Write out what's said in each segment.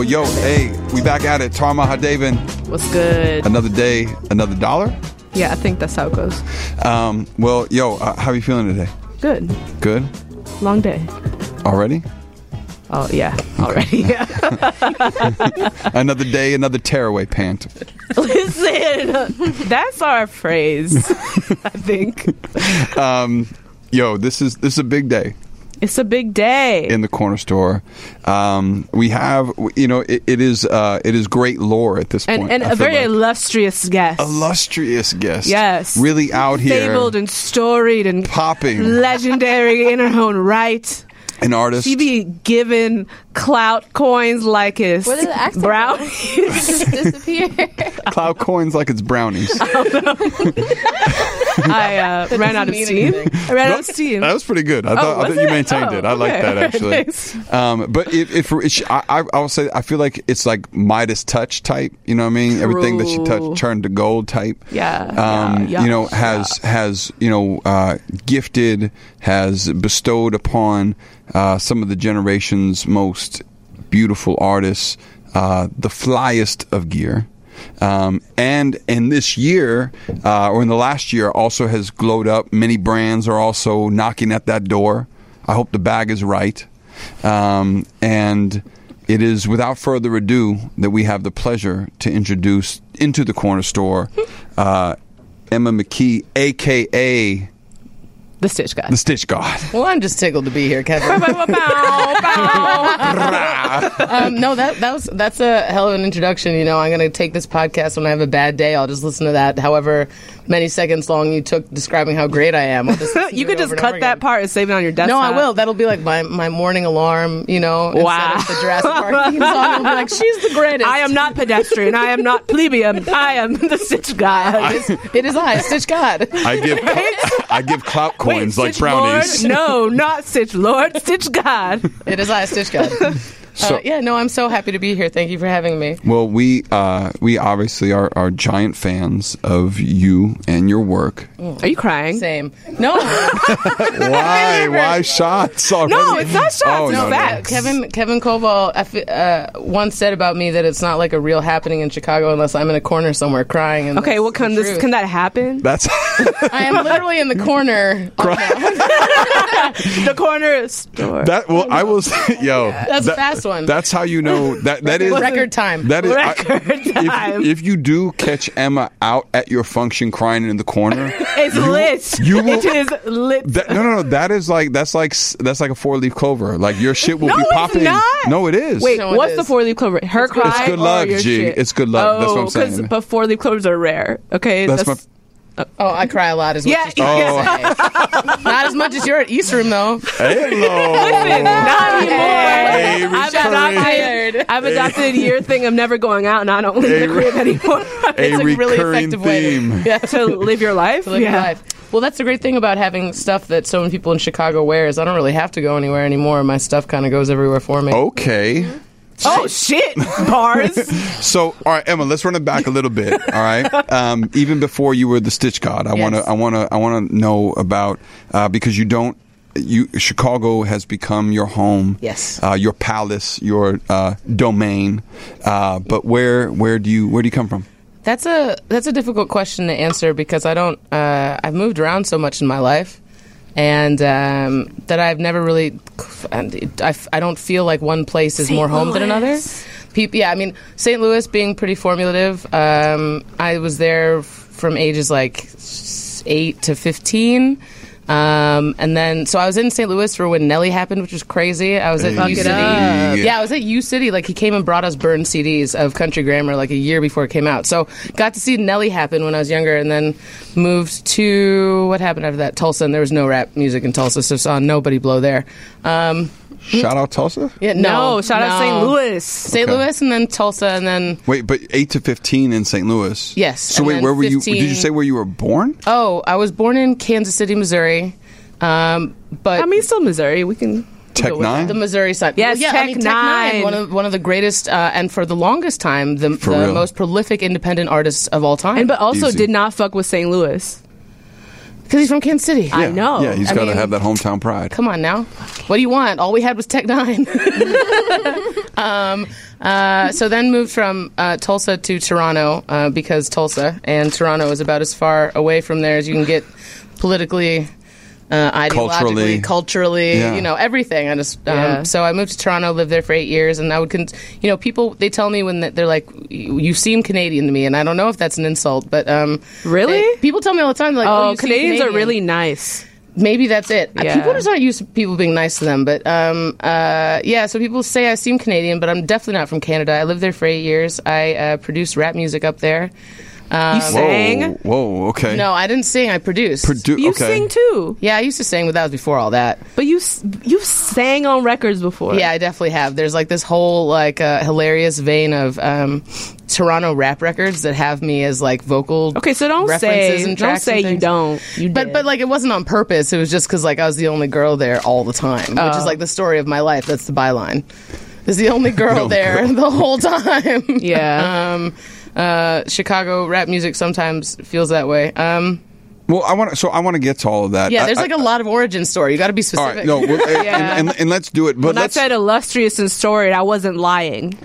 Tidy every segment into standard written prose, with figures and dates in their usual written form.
Well, yo, hey, we back at it. Tara Mahadevan. What's good? Another day, another dollar? Yeah, I think that's how it goes. Well, yo, how are you feeling today? Good. Good? Long day. Already? Oh, yeah. Already. Yeah. Another day, another tearaway pant. Listen, that's our phrase, I think. Yo, this is a big day. It's a big day. In the corner store. We have, it is great lore at this point. And a very illustrious guest. Illustrious guest. Yes. Really out here. Fabled and storied and popping. Legendary in her own right. An artist. She be giving clout coins like it's brownies. Just disappear. Clout coins like it's brownies. I ran out of steam. I ran out of steam. That was pretty good. I thought you maintained it. I like that, actually. But I will say, I feel like it's like Midas touch type. You know what I mean? True. Everything that she touched turned to gold type. Yeah. Has gifted, has bestowed upon some of the generation's most beautiful artists the flyest of gear. And in this year, or in the last year, also has glowed up. Many brands are also knocking at that door. I hope the bag is right. And it is without further ado that we have the pleasure to introduce into the corner store Emma McKee, a.k.a. The Stitch God. The Stitch God. Well, I'm just tickled to be here, Kevin. No, that's a hell of an introduction. You know, I'm going to take this podcast when I have a bad day. I'll just listen to that. However many seconds long you took describing how great I am. You could just cut that part and save it on your desktop. No, I will. That'll be like my morning alarm. You know, wow. Instead of the Jurassic Park theme song, I'll be like, she's the greatest. I am not pedestrian. I am not plebeian. I am the Stitch God. It is I, Stitch God. I give clout coins like Stitch brownies. Lord? No, not Stitch Lord. Stitch God. It is I, Stitch God. I'm so happy to be here. Thank you for having me. Well, we obviously are giant fans of you and your work. Are you crying? Same. No. Why shots already? No, it's not shots. It's facts. Kevin Koval once said about me that it's not like a real happening in Chicago unless I'm in a corner somewhere crying. And okay, well, can that happen? That's. I am literally in the corner. The corner store. I will say, yo. That's a fast one. That's how you know that is record time. That is record time. If you do catch Emma out at your function crying in the corner, it's lit. It is lit. No. That's like a 4-leaf clover. Like your shit will be popping. It's not. No, it is. Wait, what's the 4-leaf clover? Her cry. It's good luck, G. Shit? It's good luck. That's what I'm saying. But 4-leaf clovers are rare. Okay, I cry a lot as much as not as much as you're at East Room, though. Hello. Listen, not anymore. Hey, I've adopted your thing of never going out, and I don't leave the crib anymore. It's a really effective theme. way to live your life. Your life. Well, that's the great thing about having stuff that so many people in Chicago wear is I don't really have to go anywhere anymore. My stuff kind of goes everywhere for me. Okay. Oh shit! Bars. So, all right, Emma, let's run it back a little bit. All right, even before you were the Stitch God, I want to know about because Chicago has become your home. Yes. Your palace, your domain. But where do you come from? That's a difficult question to answer because I've moved around so much in my life. And that I've never really, I don't feel like one place is more home than another. St. Louis being pretty formulative. I was there from ages like 8 to 15. And then, so I was in St. Louis for when Nelly happened, which was crazy. I was at U City. Yeah, I was at U City. Like, he came and brought us burned CDs of Country Grammar like a year before it came out. So got to see Nelly happen when I was younger, and then moved to, what happened after that? Tulsa, and there was no rap music in Tulsa, so saw nobody blow there. Shout out Tulsa? Yeah, shout out St. Louis. St. Louis, and then Tulsa, and then... Wait, but 8 to 15 in St. Louis? Yes. So wait, where were you? Did you say where you were born? Oh, I was born in Kansas City, Missouri. But still Missouri. We can... Tech 9? The Missouri side. Yes, Tech 9. One of the greatest, and for the longest time, the most prolific independent artists of all time. But also did not fuck with St. Louis. Because he's from Kansas City. I know. Yeah, he's got to have that hometown pride. Come on now. What do you want? All we had was Tech 9. So then moved from Tulsa to Toronto because Tulsa and Toronto is about as far away from there as you can get politically, ideologically, culturally, everything. I just so I moved to Toronto, lived there for 8 years, and I would, people, they tell me when they're like, "You seem Canadian to me," and I don't know if that's an insult, but really, people tell me all the time, like, "Oh, Canadians are really nice." Maybe that's it. Yeah. People just aren't used to people being nice to them. But, so people say I seem Canadian, but I'm definitely not from Canada. I lived there for 8 years. I produced rap music up there. You sang? Whoa, okay. No, I didn't sing. I produced. You sing too? Yeah, I used to sing, but that was before all that. But you sang on records before? Yeah, I definitely have. There's like this whole hilarious vein of Toronto rap records that have me as like vocal. Okay, so don't say you don't. But like it wasn't on purpose. It was just because like I was the only girl there all the time, which is like the story of my life. That's the byline. Is the only girl there the whole time. Yeah. Chicago rap music sometimes feels that way. Well, I want to get to all of that. Yeah, there's a lot of origin story. You got to be specific. All right, and let's do it. But when I said illustrious and storied, I wasn't lying.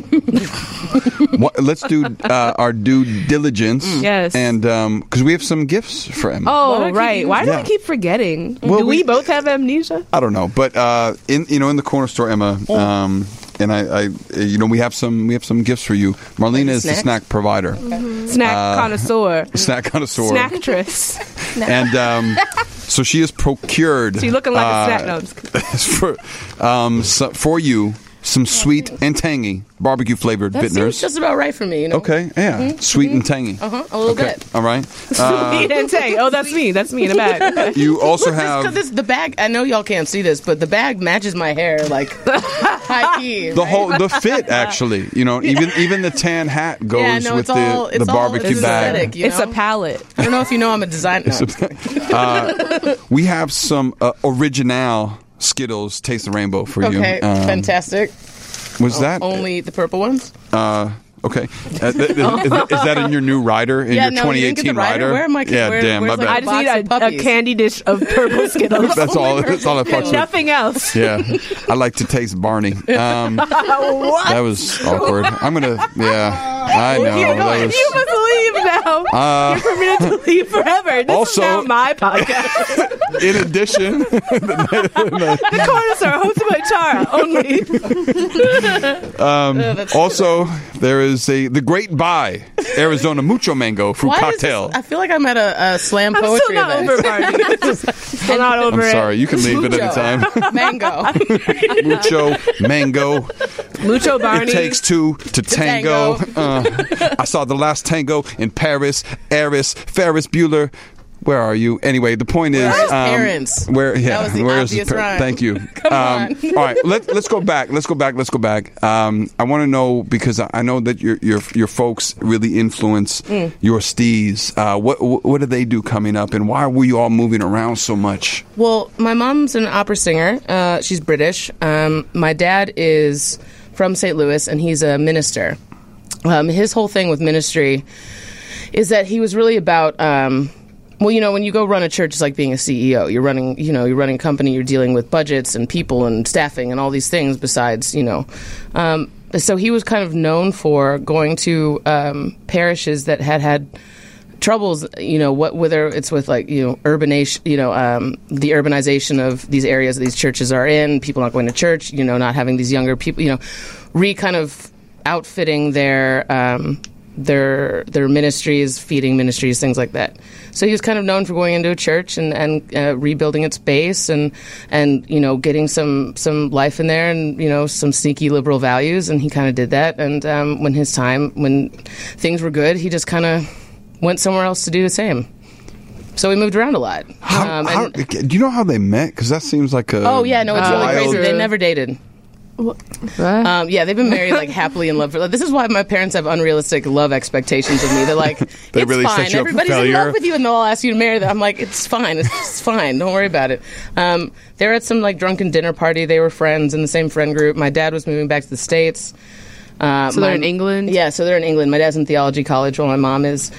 Let's do our due diligence. Yes, and because we have some gifts for Emma. Oh, right. Why do we keep forgetting? Well, do we both have amnesia? I don't know, but in the corner store, Emma. And I we have some gifts for you. Marlena is the snack provider, snack connoisseur, snacktress, and so she has procured. So you're looking like a snack for you. Some sweet and tangy barbecue flavored That bitters. Seems just about right for me, you know. Okay, yeah, sweet and tangy. A little bit. All right. Sweet and tangy. Oh, that's me. That's me in a bag. Okay. You also have the bag. I know y'all can't see this, but the bag matches my hair like high key. The fit actually. Even the tan hat goes with the barbecue bag. Aesthetic, it's a palette. I don't know if you know I'm a designer. We have some original Skittles Taste the Rainbow for you. Okay, fantastic. Was that only the purple ones? Okay. Is that in your new rider? In your 2018 rider? Where am I? Damn, my bad. I just need a candy dish of purple Skittles. That's all that fucks with. Nothing else. Yeah. I like to taste Barney. What? That was awkward. I know. You must leave now. You're permitted to leave forever. This is now my podcast. In addition, the corners are hosted by Chara only. Also, there is the Great Buy Arizona Mucho Mango fruit cocktail. I feel like I'm at a slam poetry event. Still not over I'm sorry, you can leave at any time. Mango. Mucho Mango. Mucho Barney. It takes two to tango. I saw the last tango in Paris. Ferris Bueller. Where are you? Anyway, the point is, where's parents? That was the obvious rhyme. Thank you. Come on. All right, let's go back. I want to know, because I know that your folks really influence your steez. What do they do coming up, and why were you all moving around so much? Well, my mom's an opera singer. She's British. My dad is from St. Louis, and he's a minister. His whole thing with ministry is that he was really about. Well, when you go run a church, it's like being a CEO. You're running a company. You're dealing with budgets and people and staffing and all these things. Besides, so he was kind of known for going to parishes that had troubles. Whether it's with urbanation, the urbanization of these areas that these churches are in. People not going to church. Not having these younger people. Kind of outfitting their ministries, feeding ministries, things like that. So he was kind of known for going into a church and rebuilding its base and getting some life in there and some sneaky liberal values, and he kind of did that. And when things were good, he just kind of went somewhere else to do the same. So we moved around a lot. Do you know how they met? Because that seems like a it's really crazy. They never dated. They've been married happily in love. This is why my parents have unrealistic love expectations of me. They're like, they it's really fine. Set you Everybody's up for in love with you, and they'll all ask you to marry them. I'm like, it's fine. It's fine. Don't worry about it. They were at some drunken dinner party. They were friends in the same friend group. My dad was moving back to the States. So they're in England? Yeah, so they're in England. My dad's in theology college while my mom is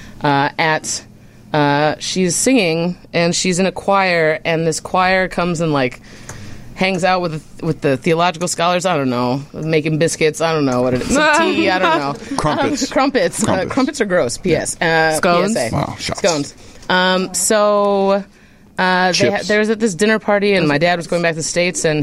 she's singing, and she's in a choir, and this choir comes and hangs out with the theological scholars. I don't know, making biscuits. I don't know what it is. Some tea. I don't know. Crumpets. Crumpets are gross. P.S. Scones. PSA. Wow, shots. Scones. There was at this dinner party, and my dad was going back to the States, and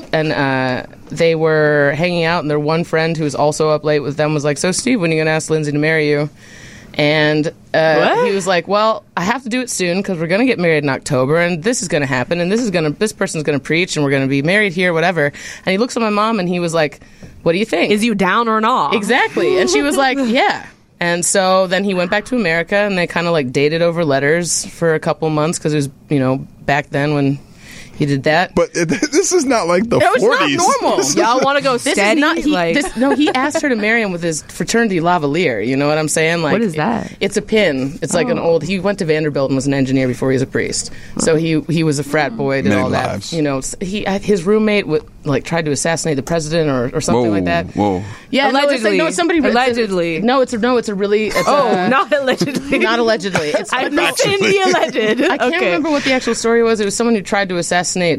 they were hanging out, and their one friend who was also up late with them was like, "So, Steve, when are you going to ask Lindsay to marry you?" And he was like, "Well, I have to do it soon because we're going to get married in October, and this is going to happen, and this person's going to preach, and we're going to be married here, whatever." And he looks at my mom, and he was like, "What do you think? Is you down or not?" Exactly. And she was like, "Yeah." And so then he went back to America, and they kind of like dated over letters for a couple months because it was, back then when he did that. But this is not like the 40s. It's not normal. Y'all want to go steady? He asked her to marry him with his fraternity lavalier. You know what I'm saying? Like, what is that? It's a pin. It's like an old. He went to Vanderbilt and was an engineer before he was a priest. So he was a frat boy and all lives. that. His roommate tried to assassinate the president or something like that. Whoa. Yeah, allegedly. No, it's somebody allegedly. Not allegedly. Not allegedly. Not allegedly. I'm not saying he alleged. I can't remember what the actual story was. It was someone who tried to assassinate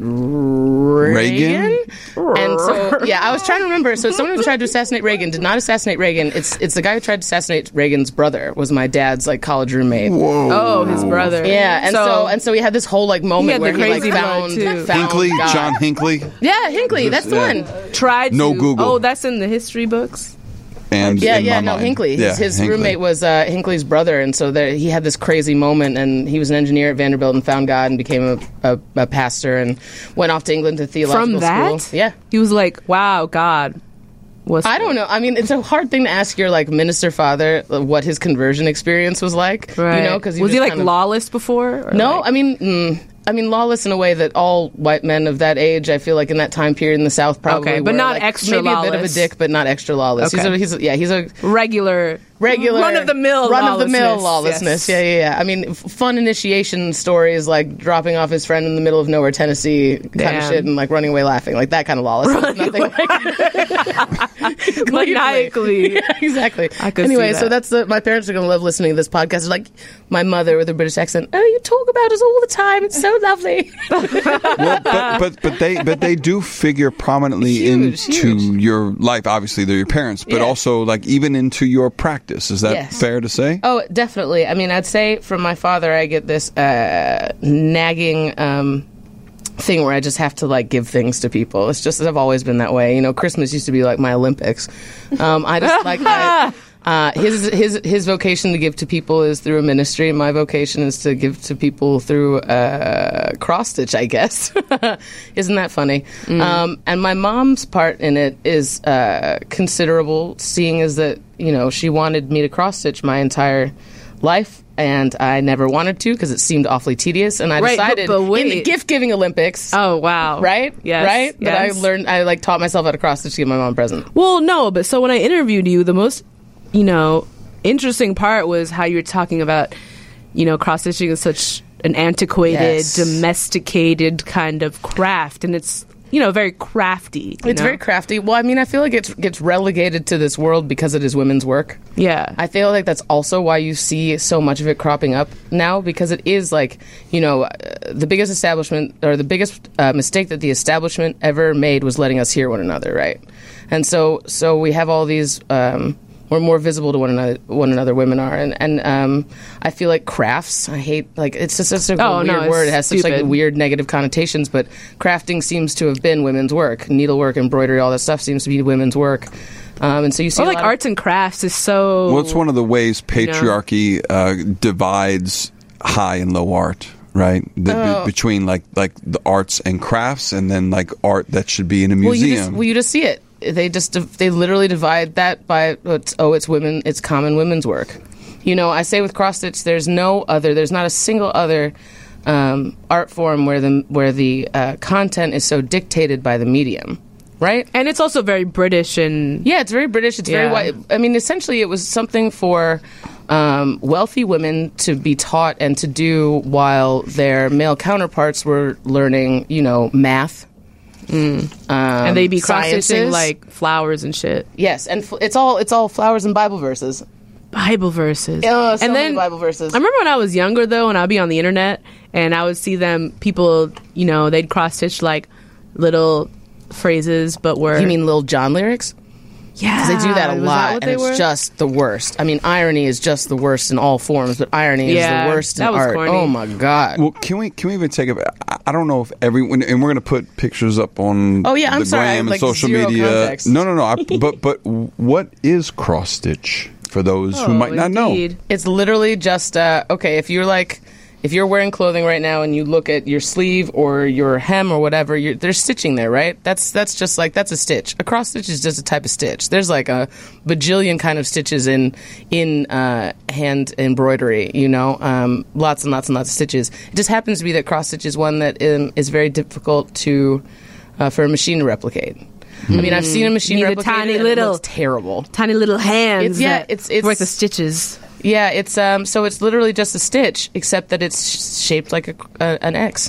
Reagan. And so, I was trying to remember. So someone who tried to assassinate Reagan did not assassinate Reagan. It's the guy who tried to assassinate Reagan's brother was my dad's college roommate. Whoa. Oh, his brother. Yeah, and so he had this whole moment where he found Hinckley, God. John Hinckley. Yeah, Hinckley. That's the one. Tried no to. Google. Oh, that's in the history books. And Hinckley. Yeah, his Hinckley. roommate was Hinckley's brother, and so he had this crazy moment, and he was an engineer at Vanderbilt and found God and became a pastor and went off to England to theological From that? school. Yeah. He was like, wow, God. I don't know. I mean, it's a hard thing to ask your minister father what his conversion experience was like. Right. Because was he lawless before? No, I mean, lawless in a way that all white men of that age, I feel like in that time period in the South probably okay, but were, not extra maybe lawless. a bit of a dick, but not extra lawless. Okay. He's a regular run-of-the-mill lawlessness. Yes. Yeah. I mean, fun initiation stories like dropping off his friend in the middle of nowhere, Tennessee, kind of shit, and running away laughing, like that kind of lawlessness. Maniacally. Yeah, exactly. I could anyway, see so that. that's my parents are going to love listening to this podcast. It's like my mother with her British accent. Oh, you talk about us all the time. It's so lovely. Well, but they do figure prominently into your life. Obviously, they're your parents, but also even into your practice. Is that fair to say? Oh, definitely. I mean, I'd say from my father, I get this nagging thing where I just have to give things to people. It's just I've always been that way. Christmas used to be like my Olympics. I just his vocation to give to people is through a ministry. My vocation is to give to people through cross stitch, I guess. Isn't that funny? And my mom's part in it is considerable, seeing as that she wanted me to cross stitch my entire life. And I never wanted to because it seemed awfully tedious. And I decided in the gift-giving Olympics. Oh, wow. Right? Yes. Right? Yes. That I taught myself how to cross stitch to give my mom a present. Well, no, but so when I interviewed you, the most, interesting part was how you were talking about, cross stitching is such an antiquated, domesticated kind of craft. And it's, very crafty. It's very crafty. Well, I mean, I feel like it gets relegated to this world because it is women's work. Yeah. I feel like that's also why you see so much of it cropping up now, because it is the biggest establishment or the biggest mistake that the establishment ever made was letting us hear one another, right? And so we have all these... we're more visible to one another. Women are, and I feel like crafts. I hate it's just such a weird word. It has such weird negative connotations. But crafting seems to have been women's work. Needlework, embroidery, all that stuff seems to be women's work. And so you see, arts and crafts is so. Well, it's one of the ways patriarchy divides high and low art. Right, between the arts and crafts, and then art that should be in a museum. You just see it. They literally divide that by it's women. It's common women's work. I say with cross stitch, there's not a single other art form where the content is so dictated by the medium. Right? And it's also very British and... Yeah, it's very British. It's very white. I mean, essentially, it was something for wealthy women to be taught and to do while their male counterparts were learning, math. And they'd be cross-stitching flowers and shit. Yes, and it's all flowers and Bible verses. Bible verses. Oh, so many Bible verses. I remember when I was younger, though, and I'd be on the internet, and I would see people, they'd cross-stitch, little phrases, but were You mean Lil Jon lyrics? yeah? They do that a Was lot, what and they it's were? just the worst. I mean, irony is just the worst in all forms, but irony Yeah, is the worst in that was art. corny. Oh my god! Well, can we even take it? I don't know if everyone, and we're going to put pictures up on Oh, yeah, I'm the sorry, I gram have, and like, social zero media. context. No. But what is cross stitch for those who might not know? Indeed. It's literally just okay. If you're wearing clothing right now and you look at your sleeve or your hem or whatever, there's stitching there, right? That's just like that's a stitch. A cross stitch is just a type of stitch. There's like a bajillion kind of stitches in hand embroidery. Lots and lots and lots of stitches. It just happens to be that cross stitch is one that is very difficult to for a machine to replicate. I mean, I've seen a machine Need a replicate tiny it, and little- it looks terrible. Tiny little hands. It's- it's- worth of stitches. Yeah, it's so it's literally just a stitch, except that it's shaped like an X.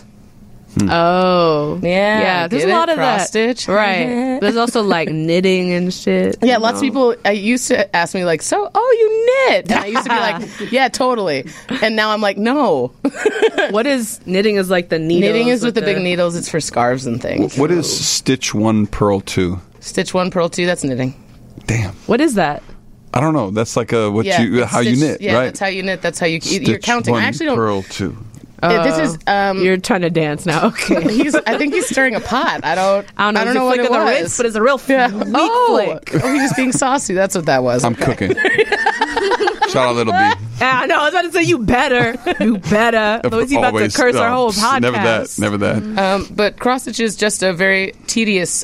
Oh, Yeah, There's get a it? lot of Cross that, stitch. right? There's also like knitting and shit. Yeah, lots of people used to ask me like, "So, you knit?" And I used to be like, "Yeah, totally." And now I'm like, "No, What is knitting? Is like the needles. knitting is with the big needles. It's for scarves and things." What is stitch 1, purl 2? Stitch 1, purl 2. That's knitting. Damn, What is that? I don't know. That's like a Yeah, it's how you stitch- knit, Yeah, right? that's how you knit. That's how you're Stitch counting. 1, I actually don't. purl 2. This is You're trying to dance now. Okay. I think he's stirring a pot. I don't I don't know what flick it of the was. wrist, but it's a real weak flick. Oh, he was being saucy. That's what that was. I'm cooking. Shout out Little B. I know. I was about to say you better. You better. Otherwise, he's about to Always. curse our No, whole podcast. Never that. But cross stitch is just a very tedious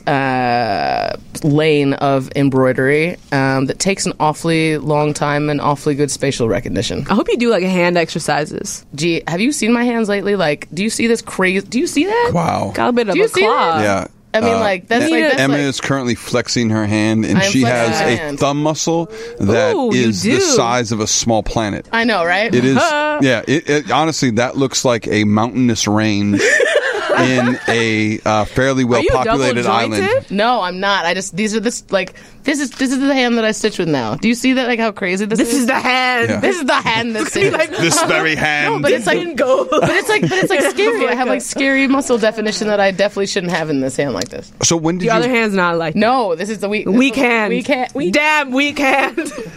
lane of embroidery that takes an awfully long time and awfully good spatial recognition. I hope you do like hand exercises. Gee, have you seen my hands lately? Like, do you see this crazy? Do you see that? Wow. Got a bit of Do you a see claw. Yeah. I mean, like that's Emma like is currently flexing her hand, and I am she flexing has my a hand. thumb muscle that Ooh, you is the do. size of a small planet. I know, right? It is, yeah. It honestly, that looks like a mountainous range in a fairly well Are you populated island. double-jointed? No, I'm not. I just these are this like this is the hand that I stitch with now. Do you see that? Like how crazy this is? This is the hand. Yeah. This is the hand that's Like, This very hand. but it's like didn't go. but it's like scary. I have like scary muscle definition that I definitely shouldn't have in this hand like this. So when did Your you? other hand's not like No, this is the weak hand. Weak hand. Damn weak hand.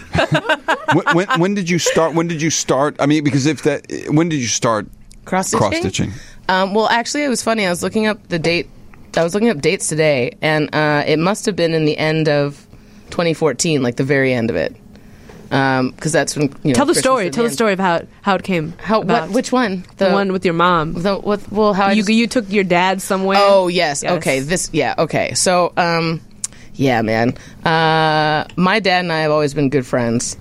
when did you start? When did you start? I mean, because when did you start Cross cross stitching? Well, actually, it was funny. I was looking up the date. I was looking up dates today, and it must have been in the end of 2014, like the very end of it, because that's when Tell the Christmas story. at Tell the end. story of how it came. How about. which one? The one with your mom. How I You just- you took your dad somewhere. Oh yes. Yes. Okay. Okay. So yeah, man. My dad and I have always been good friends.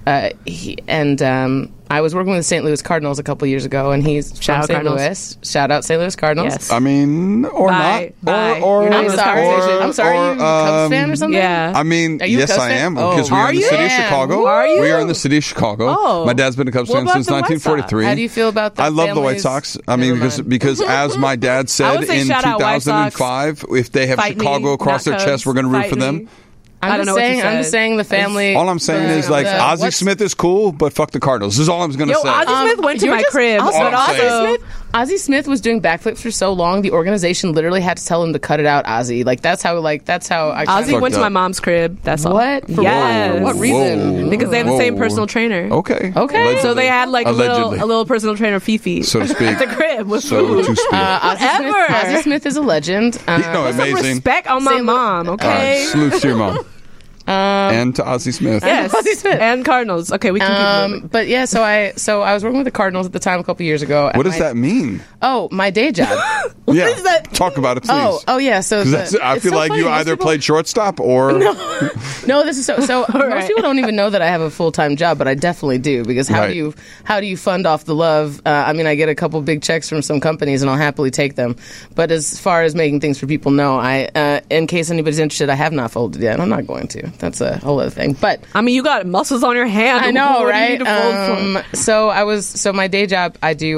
I was working with the St. Louis Cardinals a couple years ago, and he's Shout out from St. Cardinals. Louis. Shout out St. Louis Cardinals. Yes. I mean, or Bye. not, Bye. or You're not I'm in this sorry. conversation. I'm sorry. or, You a Cubs fan or something? Yeah. I mean, Are you a yes, Cubs I fan? am Oh. because we are Are in the you? city of Man. Chicago. Are you? We are in the city of Chicago. Oh. My dad's been a Cubs What fan about since the White 1943. How do you feel about the I love the White families? Sox. I mean, Never mind. because as my dad said would say in shout out White Sox. 2005, if they have Fight me, Chicago across not their Cubs. chest, we're going to root Fight for them. me. I don't know what you I'm just said. saying the family. All I'm saying is like Ozzie what's- Smith is cool, but fuck the Cardinals. This is all I'm going to Yo, say. Ozzie Smith went to you're my just- crib, Also, All I'm but saying. also Ozzie Smith was doing backflips for so long, the organization literally had to tell him to cut it out. Ozzie, that's how I. Ozzie Fucked went to up. my mom's crib. That's all. What? For Yes. what? What reason? Whoa. Because they have the same Whoa. personal trainer. Okay. Okay. Allegedly. So they had like a Allegedly. little personal trainer, Fifi, so to speak. at the crib with So food. to speak. Whatever. Ozzie Smith is a legend. no, Some amazing. respect on my St. Louis- mom, All right, okay? salute to your mom. And to Ozzie Smith. Yes, Ozzie Smith. and Cardinals. Okay, we can keep moving. But yeah, so I was working with the Cardinals at the time a couple years ago. What does that mean? Oh, my day job. Yeah. is that? Talk about it, please. oh yeah. So 'Cause that's- I it's feel so like funny. you Most either people- played shortstop or No, this is so. Most right. people don't even know that I have a full time job, but I definitely do because how Right. do you fund off the love? I mean, I get a couple big checks from some companies, and I'll happily take them. But as far as making things for people, no. In case anybody's interested, I have not folded yet. I'm not going to. That's a whole other thing. But I mean, you got muscles on your hand. I know, What do you right? need to fold for? So my day job, I do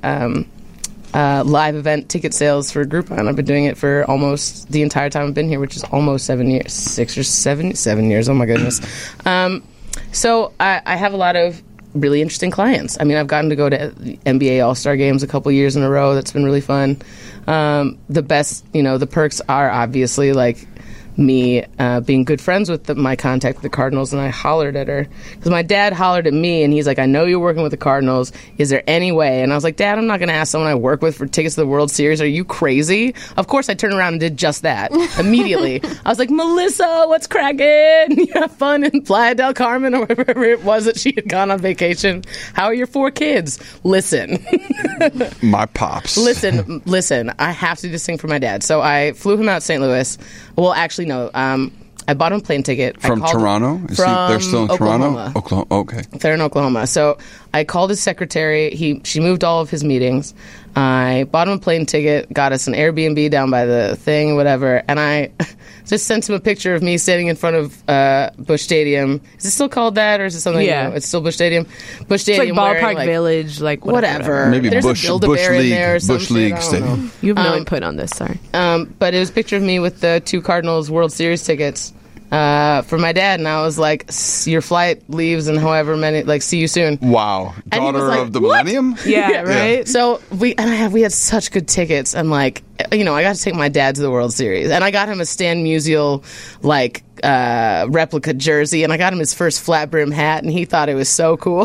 live event ticket sales for Groupon. I've been doing it for almost the entire time I've been here, which is almost 7 years, 7 years. Oh my goodness. So I have a lot of really interesting clients. I mean, I've gotten to go to NBA All-Star games a couple years in a row. That's been really fun. The best, the perks are obviously like me being good friends with my contact with the Cardinals, and I hollered at her because my dad hollered at me, and he's like, I know you're working with the Cardinals. Is there any way? And I was like, Dad, I'm not going to ask someone I work with for tickets to the World Series. Are you crazy? Of course, I turned around and did just that immediately. I was like, Melissa, what's cracking? You have fun in Playa del Carmen or wherever it was that she had gone on vacation. How are your 4 kids? Listen. My pops. Listen. I have to do this thing for my dad. So I flew him out to St. Louis. Well, actually, no. I bought him a plane ticket. From Toronto? They're still in Oklahoma. Toronto? Oklahoma. Okay. They're in Oklahoma. So I called his secretary. She moved all of his meetings. I bought him a plane ticket, got us an Airbnb down by the thing, whatever. And I just sent him a picture of me standing in front of Busch Stadium. Is it still called that, or is it something? Yeah. It's still Busch Stadium. Busch It's Stadium. like Ballpark wearing, Village, like whatever. Maybe There's Bush a Build-A-Bear in there or some Bush shit, League I don't Stadium. know. You have no input on this, sorry. But it was a picture of me with the 2 Cardinals World Series tickets for my dad, and I was like, your flight leaves in however many, like, see you soon. Wow. And he was Daughter like, of the "What?" millennium? Yeah, right? So we had such good tickets, and like, I got to take my dad to the World Series, and I got him a Stan Musial like replica jersey, and I got him his first flat brim hat, and he thought it was so cool.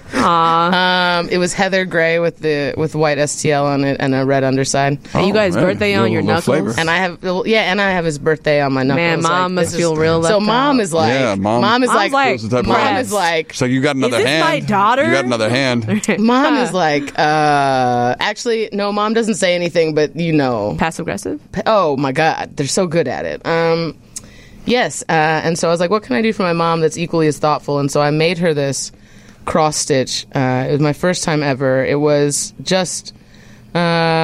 Aw. It was heather gray with white STL on it and a red underside. And you guys' man. birthday on your Little knuckles? flavor. And I have his birthday on my knuckles. Man, Mom Like, must feel real So left Mom out. is like, Yeah, Mom- Mom is Mom's like, like, the type of- Mom is like, It's like, you got another this hand. my daughter? You got another hand. Mom is like, actually, no, Mom doesn't say anything, but Passive aggressive? oh my God, they're so good at it. Yes, and so I was like, what can I do for my mom that's equally as thoughtful? And so I made her this cross stitch. It was my first time ever. It was just, it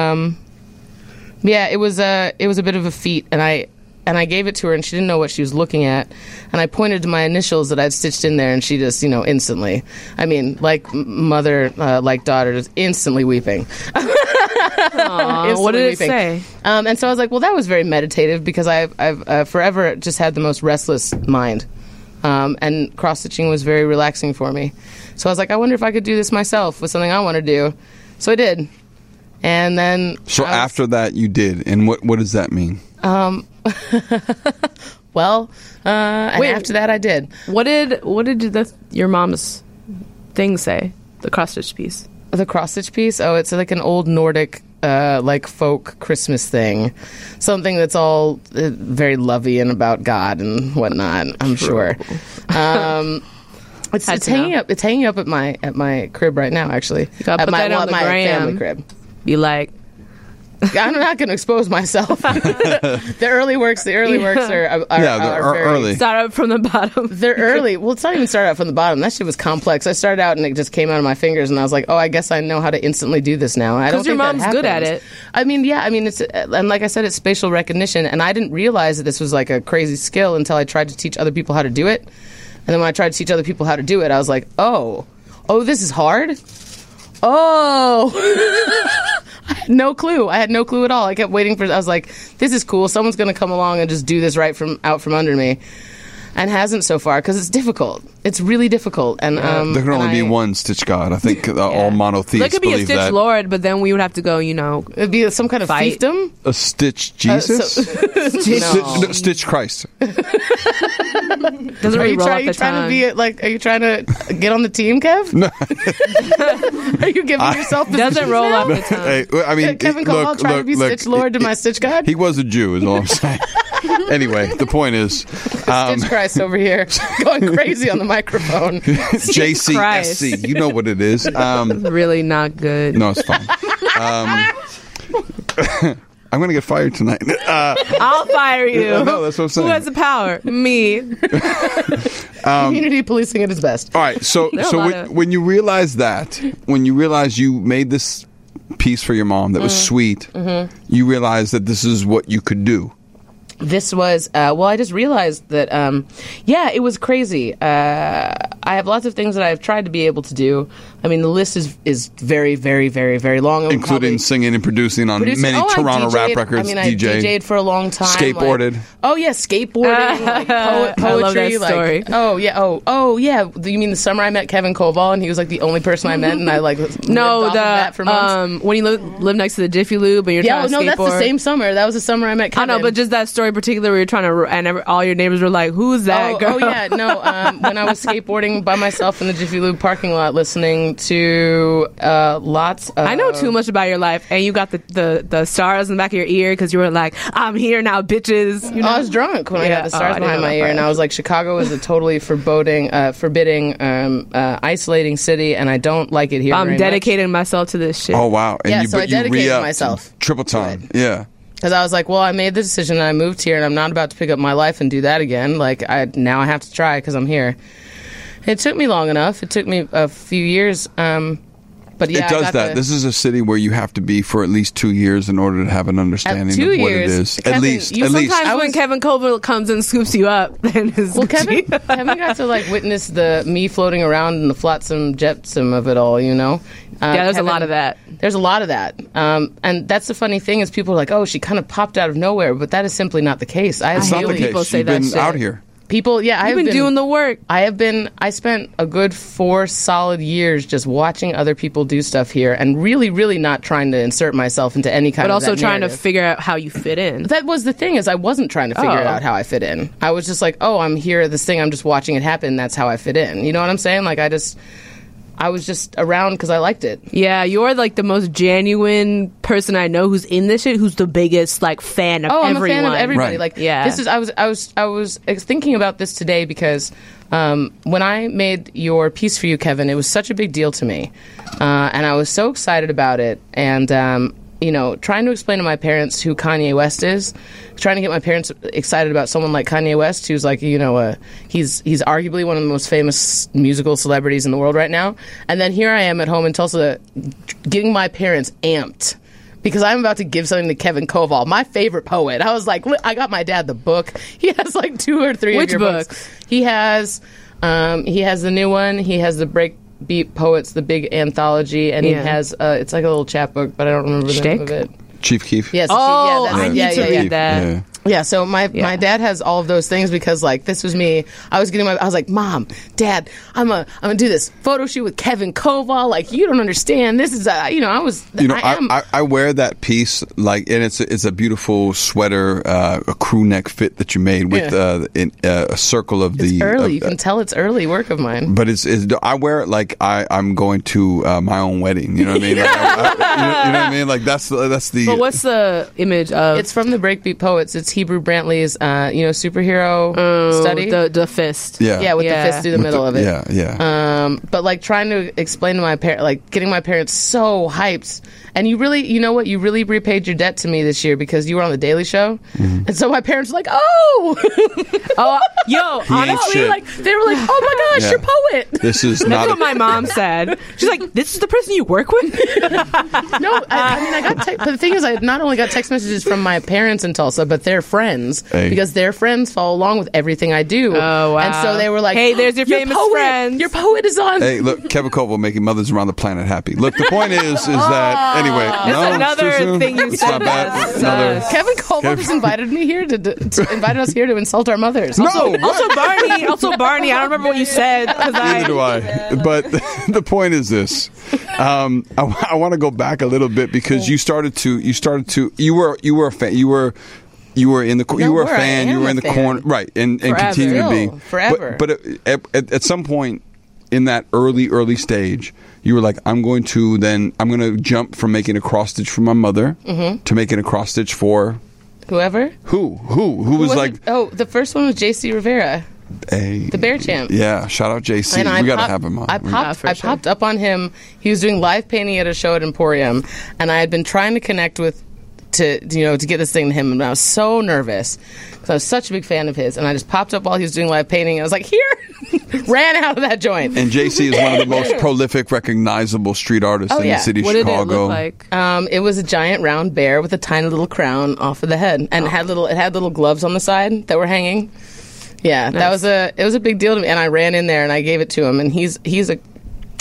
was a bit of a feat, and I gave it to her, and she didn't know what she was looking at, and I pointed to my initials that I'd stitched in there, and she just, instantly, I mean, like mother, like daughter, just instantly weeping. Aw, what did it say? And so I was like, well, that was very meditative because I've forever just had the most restless mind. And cross-stitching was very relaxing for me. So I was like, I wonder if I could do this myself with something I want to do. So I did. And then... So after that, you did. And what does that mean? Well, and Wait. after that, I did. What did your mom's thing say? The cross-stitch piece? The cross-stitch piece? Oh, it's like an old Nordic, like folk Christmas thing. Something that's all very lovey and about God and whatnot, I'm sure. It's hanging up. It's hanging up at my crib right now. Actually, You gotta at put that on the my gram. family crib. Be like, I'm not going to expose myself. The early works are they're very, early. start up from the bottom. They're early. Well, it's not even started out from the bottom. That shit was complex. I started out and it just came out of my fingers, and I was like, oh, I guess I know how to instantly do this now. I don't 'Cause your think that mom's good at happens. it. I mean, yeah. I mean, it's and like I said, it's spatial recognition, and I didn't realize that this was like a crazy skill until I tried to teach other people how to do it. And then when I tried to teach other people how to do it, I was like, oh, this is hard. Oh. I had no clue. I had no clue at all. I kept waiting I was like, this is cool. Someone's going to come along and just do this out from under me. And hasn't so far because it's difficult. It's really difficult. And There can only be one Stitch God. I think all monotheists There could be a believe Stitch that. Lord, but then we would have to go, it'd be some kind of Fight. fiefdom. A Stitch Jesus? No. Stitch Christ. doesn't Are really you roll off trying the to tongue. be are you trying to get on the team, Kev? No. Are you giving yourself Doesn't positions roll now? off the tongue. Hey, I mean, Kevin Cole trying to be Stitch Lord to my Stitch God? He was a Jew, is all I'm saying. Anyway, the point is, Stitch Christ over here going crazy on the microphone. JCSC. You know what it is. Really not good. No, it's fine. I'm going to get fired tonight. I'll fire you. No, that's what I'm saying. Who has the power? Me. Community policing at its best. All right, so There are a lot of- when you realize you made this piece for your mom that was sweet, you realize that this is what you could do. This was, I just realized that, it was crazy. I have lots of things that I've tried to be able to do. I mean, the list is very, very, very, very long. Including Probably singing and producing on many I Toronto DJ'd, rap records. I DJ'd for a long time. Skateboarded. Skateboarding. Like poetry. I love that story. Oh yeah. You mean the summer I met Kevin Koval and he was like the only person I met, and I like lived off of that for months. When you live next to the Jiffy Lube and you're trying to skateboard. That's the same summer. That was the summer I met Kevin. I know, but just that story in particular where you're trying to, and all your neighbors were like, "Who's that girl?" Oh yeah, no. When I was skateboarding by myself in the Jiffy Lube parking lot, listening to lots of... I know too much about your life, and you got the stars in the back of your ear because you were like, "I'm here now, bitches." You know? I was drunk when I got the stars behind my ear, and I was like, Chicago is a totally forbidding, isolating city, and I don't like it here. I'm dedicating myself to this shit. Oh wow! And so I dedicated myself. Triple time. Yeah. Because I was like, well, I made the decision and I moved here and I'm not about to pick up my life and do that again. Like, now I have to try because I'm here. It took me long enough. It took me a few years. But yeah, it does that. This is a city where you have to be for at least 2 years in order to have an understanding of what it is. Kevin, at least. Sometimes when Kevin Koval comes and scoops you up, then Kevin got to like witness me floating around in the flotsam jetsam of it all. You know. There's a lot of that. There's a lot of that. And that's the funny thing is people are like, oh, she kind of popped out of nowhere, but that is simply not the case. It's not the case. People say You've that been shit. out here. People, yeah, I've been doing the work. I spent a good 4 solid years just watching other people do stuff here and really, really not trying to insert myself into any kind of But also trying narrative. to figure out how you fit in. That was the thing is I wasn't trying to figure out how I fit in. I was just like, oh, I'm here at this thing. I'm just watching it happen. That's how I fit in. You know what I'm saying? Like I was just around because I liked it. Yeah, you're like the most genuine person I know who's in this shit, who's the biggest like fan of everyone. I'm a fan of everybody. Right. Like, yeah. This is I was thinking about this today because when I made your piece for you, Kevin, it was such a big deal to me, and I was so excited about it. And trying to explain to my parents who Kanye West is, trying to get my parents excited about someone like Kanye West, who's like, he's arguably one of the most famous musical celebrities in the world right now. And then here I am at home in Tulsa getting my parents amped because I'm about to give something to Kevin Koval, my favorite poet. I was like, I got my dad the book. He has like 2 or 3 Which of your books. He has the new one. He has the Breakbeat Poets, the big anthology, and he has it's like a little chapbook, but I don't remember the name of it. Chief Keef. Yes. I need to read that. Yeah. Yeah, so my dad has all of those things because like this was me. I was like, Mom, Dad, I'm gonna do this photo shoot with Kevin Koval. Like you don't understand. This is I wear that piece like, and it's a beautiful sweater, a crew neck fit that you made with a circle of it's early. You can tell it's early work of mine. But I wear it like I'm going to my own wedding. You know what I mean? Like, you know what I mean? Like that's the. But what's the image of? It's from the Breakbeat Poets. It's Hebrew Brantley's, superhero study. The fist. Yeah, with the fist through the middle of it. Yeah. But like trying to explain to my parents, like getting my parents so hyped. And you really, you know what? You really repaid your debt to me this year because you were on the Daily Show, and so my parents were like, honestly, like they were like, oh my gosh, you're a poet. This is That's not what my mom said. She's like, this is the person you work with? No, I got but the thing is, I not only got text messages from my parents in Tulsa, but their friends, because their friends follow along with everything I do. Oh, wow. And so they were like, hey, there's your famous friend. Your poet is on. Hey, look, Kevin Koval making mothers around the planet happy. Look, the point is that, anyway. That's another thing you said. Kevin Koval just invited me here invited us here to insult our mothers. Also Barney, I don't remember what you said. Neither do I. But the point is this. I want to go back a little bit because you were a fan. You were in the corner, right? And continue to be forever. But at some point in that early stage, you were like, I'm going to jump from making a cross stitch for my mother to making a cross stitch for whoever. Who was like? Oh, the first one was JC Rivera. The Bear Champ. Yeah, shout out JC. We got to have him on. I popped up on him. He was doing live painting at a show at Emporium, and I had been trying to connect to get this thing to him, and I was so nervous because I was such a big fan of his, and I just popped up while he was doing live painting. I was like, here, ran out of that joint. And JC is one of the most prolific, recognizable street artists in the city of Chicago. What did it look like? It was a giant round bear with a tiny little crown off of the head, and it had little gloves on the side that were hanging. Yeah, nice. It was a big deal to me, and I ran in there and I gave it to him, and he's a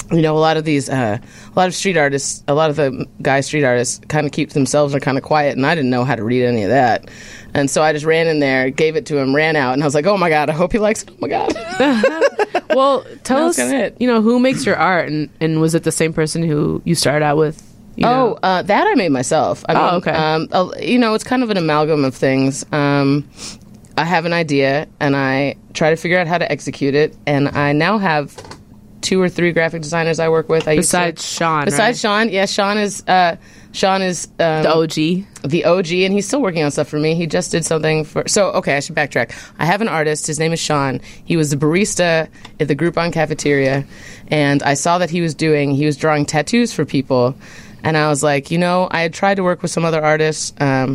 a lot of these, a lot of street artists, a lot of the guy street artists kind of keep themselves and are kind of quiet, and I didn't know how to read any of that. And so I just ran in there, gave it to him, ran out, and I was like, oh my God, I hope he likes it. Oh my God. Well, tell us, who makes your art, and was it the same person who you started out with? That I made myself. Okay. It's kind of an amalgam of things. I have an idea, and I try to figure out how to execute it, and I now have 2 or 3 graphic designers I work with. Besides Sean, yeah, Sean is the OG, and he's still working on stuff for me. He just did something for. So okay, I should backtrack. I have an artist. His name is Sean. He was the barista at the Groupon cafeteria, and I saw that he was drawing tattoos for people, and I was like, I had tried to work with some other artists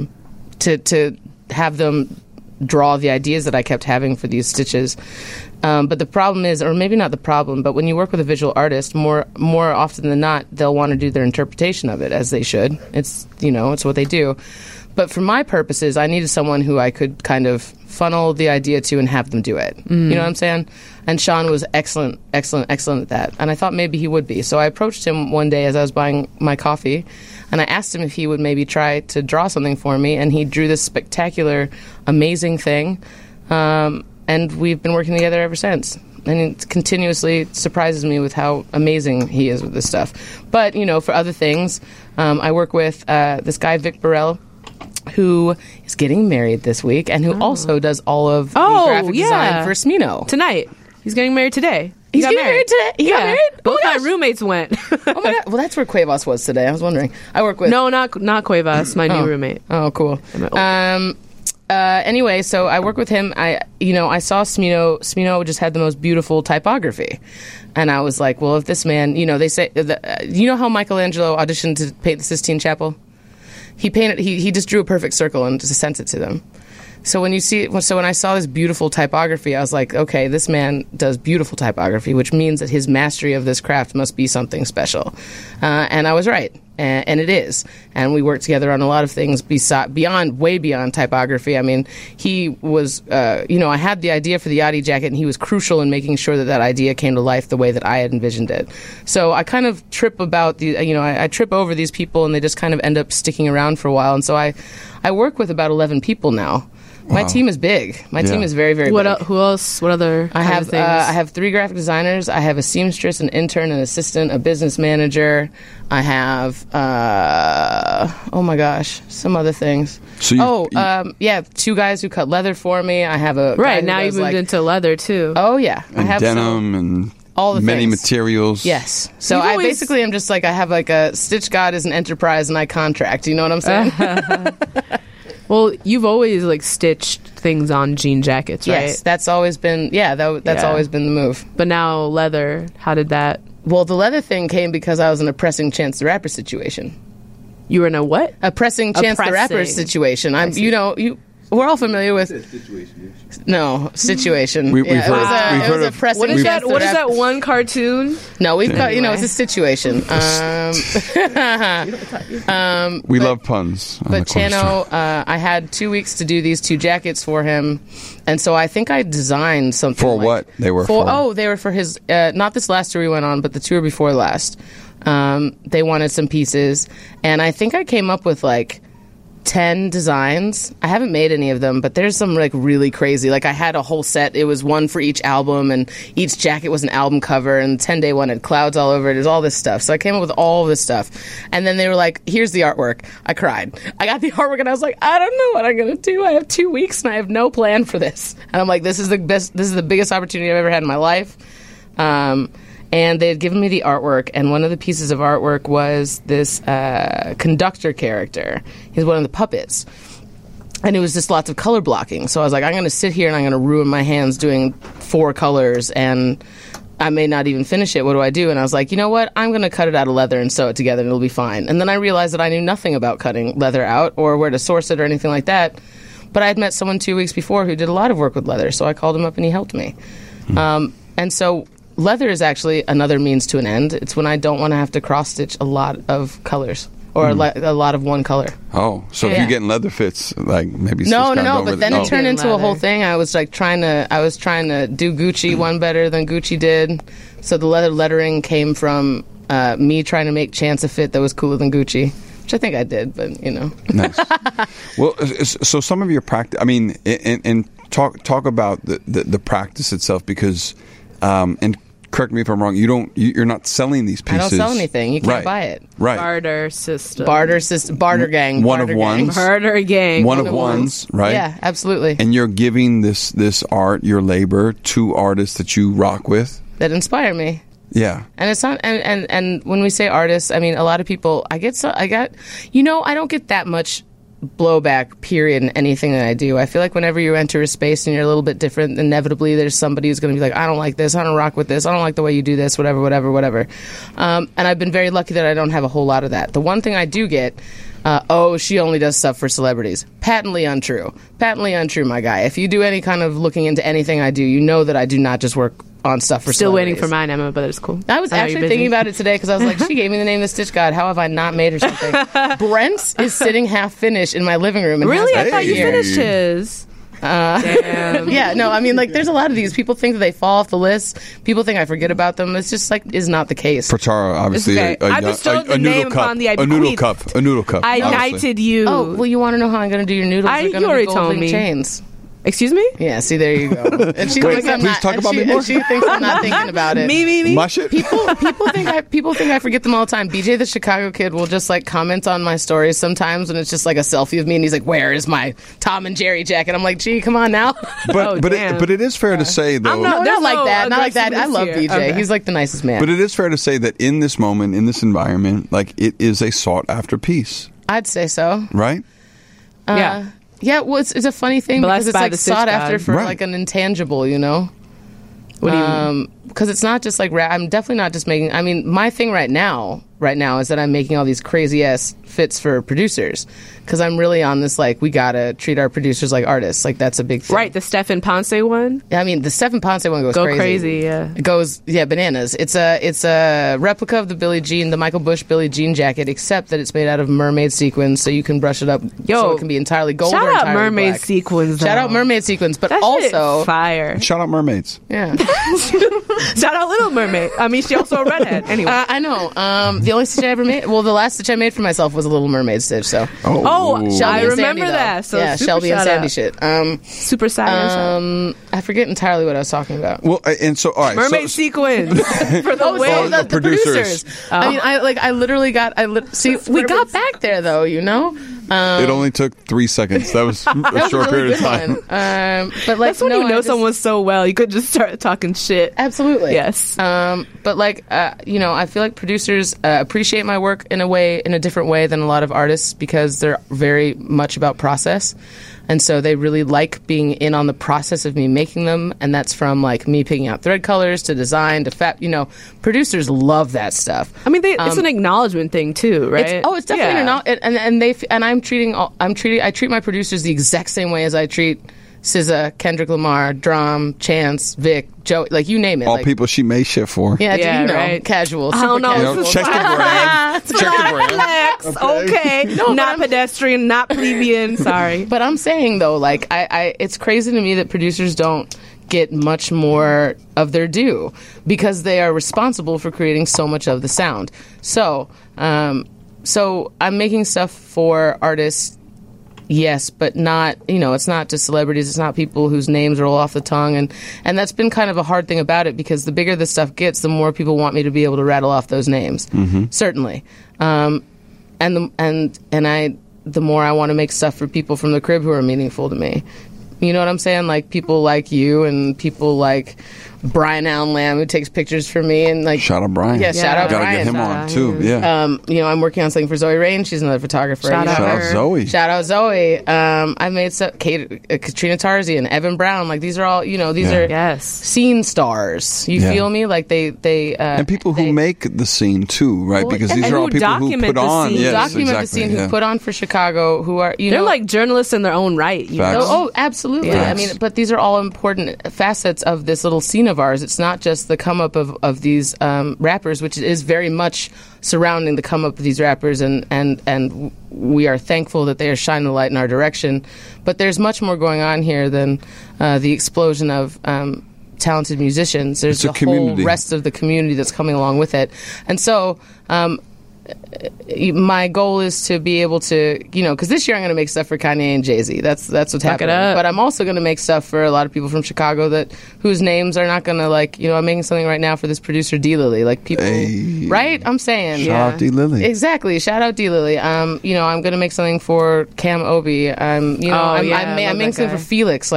to have them draw the ideas that I kept having for these stitches. But the problem is, or maybe not the problem, but when you work with a visual artist, more often than not, they'll want to do their interpretation of it, as they should. It's what they do. But for my purposes, I needed someone who I could kind of funnel the idea to and have them do it. You know what I'm saying? And Sean was excellent at that. And I thought maybe he would be. So I approached him one day as I was buying my coffee, and I asked him if he would maybe try to draw something for me, and he drew this spectacular, amazing thing. And we've been working together ever since. And it continuously surprises me with how amazing he is with this stuff. But, for other things, I work with this guy, Vic Burrell, who is getting married this week, and who also does all of the graphic design for Smino. Tonight. He's getting married today. He's getting married today? He got married? Both my roommates went. Oh my God. Well, that's where Cuevas was today. I was wondering. I work with... No, not Cuevas, my new roommate. Oh, cool. Anyway, so I work with him. I saw Smino. Smino just had the most beautiful typography. And I was like, well, if this man, they say... how Michelangelo auditioned to paint the Sistine Chapel? He just drew a perfect circle and just sent it to them. So when I saw this beautiful typography, I was like, okay, this man does beautiful typography, which means that his mastery of this craft must be something special. And I was right. And it is. And we worked together on a lot of things way beyond typography. I mean, he was, I had the idea for the Yachty jacket, and he was crucial in making sure that idea came to life the way that I had envisioned it. So I kind of trip about I trip over these people, and they just kind of end up sticking around for a while. And so I work with about 11 people now. My team is big. My team is very, very big. Who else? What other things? I have 3 graphic designers. I have a seamstress, an intern, an assistant, a business manager. I have, oh my gosh, some other things. So 2 guys who cut leather for me. I have a right now you've moved into leather too. Oh yeah, and I have denim and all the many things. Materials. Yes. So I basically am just like I have like a Stitch God is an enterprise and I contract. You know what I'm saying? Well, you've always stitched things on jean jackets, right? Yes, that's always been always been the move. But now leather, how did that? Well, the leather thing came because I was in a pressing Chance the Rapper situation. You were in a what? A pressing Chance the Rapper situation. We're all familiar with situation. No, situation. We've heard a pressing. What is that one cartoon? No, we've got it's a situation. We love puns. But Chano, I had 2 weeks to do these 2 jackets for him, and so I think I designed something for what they were for. Oh, they were for his not this last tour we went on, but the tour before last. They wanted some pieces, and I think I came up with 10 designs. I haven't made any of them, but there's some really crazy. I had a whole set. It was one for each album, and each jacket was an album cover, and 10-day one had clouds all over it. There's all this stuff. So I came up with all of this stuff. And then they were like, here's the artwork. I cried. I got the artwork, and I was like, I don't know what I'm going to do. I have 2 weeks, and I have no plan for this. And I'm like, this is the biggest opportunity I've ever had in my life. And they had given me the artwork, and one of the pieces of artwork was this conductor character. He's one of the puppets. And it was just lots of color blocking. So I was like, I'm going to sit here and I'm going to ruin my hands doing 4 colors, and I may not even finish it. What do I do? And I was like, you know what? I'm going to cut it out of leather and sew it together, and it'll be fine. And then I realized that I knew nothing about cutting leather out or where to source it or anything like that. But I had met someone 2 weeks before who did a lot of work with leather, so I called him up and he helped me. And so leather is actually another means to an end. It's when I don't want to have to cross-stitch a lot of colors or a lot of one color. Oh, so if you're getting leather fits, maybe... No, but then it turned into a whole thing. I was trying to do Gucci one better than Gucci did. So the leather lettering came from me trying to make Chance a fit that was cooler than Gucci, which I think I did, but you know. Nice. Well, so some of your practice, I mean, and talk about the practice itself, because, and correct me if I'm wrong, you're not selling these pieces. I don't sell anything. You can't buy it. Right. Barter system. Barter gang. One barter of gang. ones. Barter gang. One of ones, right? Yeah, absolutely. And you're giving this art, your labor, to artists that you rock with. That inspire me. Yeah. And it's not, and when we say artists, I mean, a lot of people, I don't get that much blowback, period, in anything that I do. I feel like whenever you enter a space and you're a little bit different, inevitably there's somebody who's going to be like, I don't like this, I don't rock with this, I don't like the way you do this, whatever. And I've been very lucky that I don't have a whole lot of that. The one thing I do get, she only does stuff for celebrities. Patently untrue, my guy. If you do any kind of looking into anything I do, you know that I do not just work on stuff for Still celebrities. waiting for mine, Emma, but it's cool. I was actually thinking about it today because I was like, she gave me the name of the Stitch God. How have I not made her something? Brent is sitting half finished in my living room. And Really? has I thought you Hey. finished his. Damn. Yeah, no, I mean, like, there's a lot of these. People think that they fall off the list. People think I forget about them. It's just, like, is not the case. Pratara, obviously, It's okay. I bestowed the noodle name cup, upon the a noodle bequeath. cup, a noodle cup. I obviously. knighted you. Oh, well, you want to know how I'm going to do your noodles? They're You going to already be told gold link me. chains. Excuse me? Yeah, see, there you go. And she Wait, thinks I'm please not, talk and about she, me more. and she thinks I'm not thinking about it. Me. Mush it. People think I forget them all the time. BJ the Chicago Kid will just like comment on my stories sometimes when it's just like a selfie of me and he's like, "Where is my Tom and Jerry jacket?" I'm like, "Gee, come on now." But damn. it is fair to say though. No, There's not like no that. Not like that. I aggressiveness love here. BJ. Okay. He's like the nicest man. But it is fair to say that in this moment, in this environment, like it is a sought after piece, I'd say so. right? Yeah. Yeah, well, it's a funny thing Blessed because it's by like the Stitch sought God. after for Right. like an intangible, you know? What do you mean? Because it's not just like I'm definitely not just making. I mean, my thing right now is that I'm making all these crazy ass fits for producers because I'm really on this like we gotta treat our producers like artists. Like that's a big thing. Right, the Stefan Ponce one? I mean, the Stefan Ponce one goes Go crazy. crazy, yeah. It goes bananas. It's a replica of the Michael Bush Billie Jean jacket, except that it's made out of mermaid sequins, so you can brush it up so it can be entirely gold Shout or out entirely mermaid black. sequins. Shout out though. mermaid sequins, but That shit also fire. Shout out mermaids. yeah. Shout out Little Mermaid. I mean, she also a redhead. Anyway. I know. The only stitch I ever made, well, the last stitch I made for myself was a Little Mermaid stitch. So Oh, Shelby I and remember Sandy, though. that. So yeah, super Shelby and shout Sandy out. shit. Super sad. I forget entirely what I was talking about. Well, and so all right, Mermaid so, sequins for the whale. the producers. I mean, I literally got. See, we got back there though. You know. it only took 3 seconds. That was a That was short a really period of good time. one. But like, That's when no, you know I just- someone so well. You could just start talking shit. Absolutely. Yes. But like, I feel like producers appreciate my work in a different way than a lot of artists because they're very much about process. And so they really like being in on the process of me making them. And that's from like me picking out thread colors to design to producers love that stuff. I mean, it's an acknowledgement thing too, right? It's definitely I treat my producers the exact same way as I treat SZA, Kendrick Lamar, Drum, Chance, Vic, Joe, like you name it. All like, people she may shit for. yeah, Yeah, you know, right. casual. I don't super know. You casual. know, check the brand. Check the brand. Relax. Okay. Not pedestrian, not plebeian. Sorry. But I'm saying though, like it's crazy to me that producers don't get much more of their due because they are responsible for creating so much of the sound. So I'm making stuff for artists. Yes, but not, it's not just celebrities. It's not people whose names roll off the tongue. And that's been kind of a hard thing about it because the bigger this stuff gets, the more people want me to be able to rattle off those names. Mm-hmm. Certainly. The more I want to make stuff for people from the crib who are meaningful to me. You know what I'm saying? Like people like you and people like Brian Allen Lamb who takes pictures for me and like Shout out Brian. Yeah, shout out Gotta Brian. get him Shout on out too. him. Yeah. I'm working on something for Zoe Rain. She's another photographer. Shout out Shout out her. Zoe. Shout out Zoe. I made Katrina Tarzi and Evan Brown. Like these are all, these Yeah. are Yes. scene stars. You Yeah. feel me? Like they And people who make the scene too, right? Well, Because and these are all who people who document put the on. scene. Yes, document the exactly, scene, yeah. who put on for Chicago, who are They're like journalists in their own right. You Facts. know? Oh, absolutely. Yeah. I mean, but these are all important facets of this little scene of ours. It's not just the come up of these rappers, which is very much surrounding the come up of these rappers, and we are thankful that they are shining the light in our direction. But there's much more going on here than the explosion of talented musicians. There's It's a the whole community. rest of the community that's coming along with it. And so my goal is to be able to, because this year I'm going to make stuff for Kanye and Jay-Z. That's what's Suck it happening. up. But I'm also going to make stuff for a lot of people from Chicago whose names are not going to I'm making something right now for this producer D Lily. Like people, Hey. right? I'm saying, Shout out D. Lily. exactly. Shout out D Lily. I'm going to make something for Cam Obi. I'm I love making that something guy. for Felix.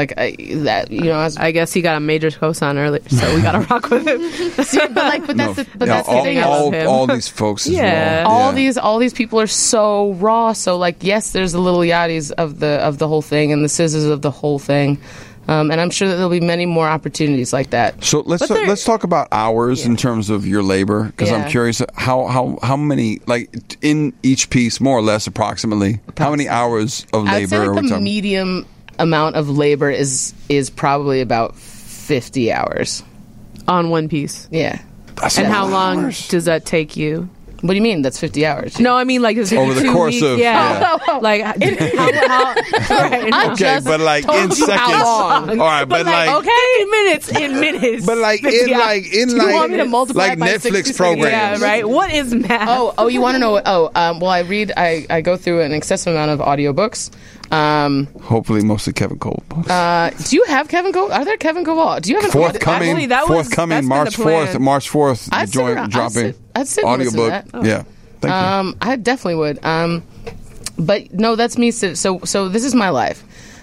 I guess he got a major cosign earlier, so we got to rock with him. that's the thing. all these folks as Yeah. well. All these people are so raw. So yes, there's the Little Yachty's of the whole thing and the Scissors of the whole thing, and I'm sure that there'll be many more opportunities like that. So let's talk about hours in terms of your labor, because I'm Yeah. curious how many, like, in each piece, more or less approximately, how many hours of labor I'd say are we the talking? medium amount of labor is probably about 50 hours. On one piece. Yeah. That's And a how lot of long hours. does that take you? What do you mean? That's 50 hours. No, I mean like is it Over the 2 course weeks? of- yeah. Like how right, I no. Okay, just but like told in you seconds. how long. All right, but like, okay, minutes in minutes. but like 50 in hours. like in Do you like want me to multiply like it by 60 Netflix seconds? programs. Yeah, right. What is math? Oh, you want to know what? Well, I go through an excessive amount of audiobooks. Hopefully, mostly Kevin Cole. Do you have Kevin Cole? Are there Kevin Cole? Do you have an Forthcoming, Actually, that's forthcoming been March the plan. 4th. March 4th, the I'd sit joint around- dropping I'd sit and listen to audiobook. that. Yeah, thank you. I definitely would. But no, that's me. So this is my life.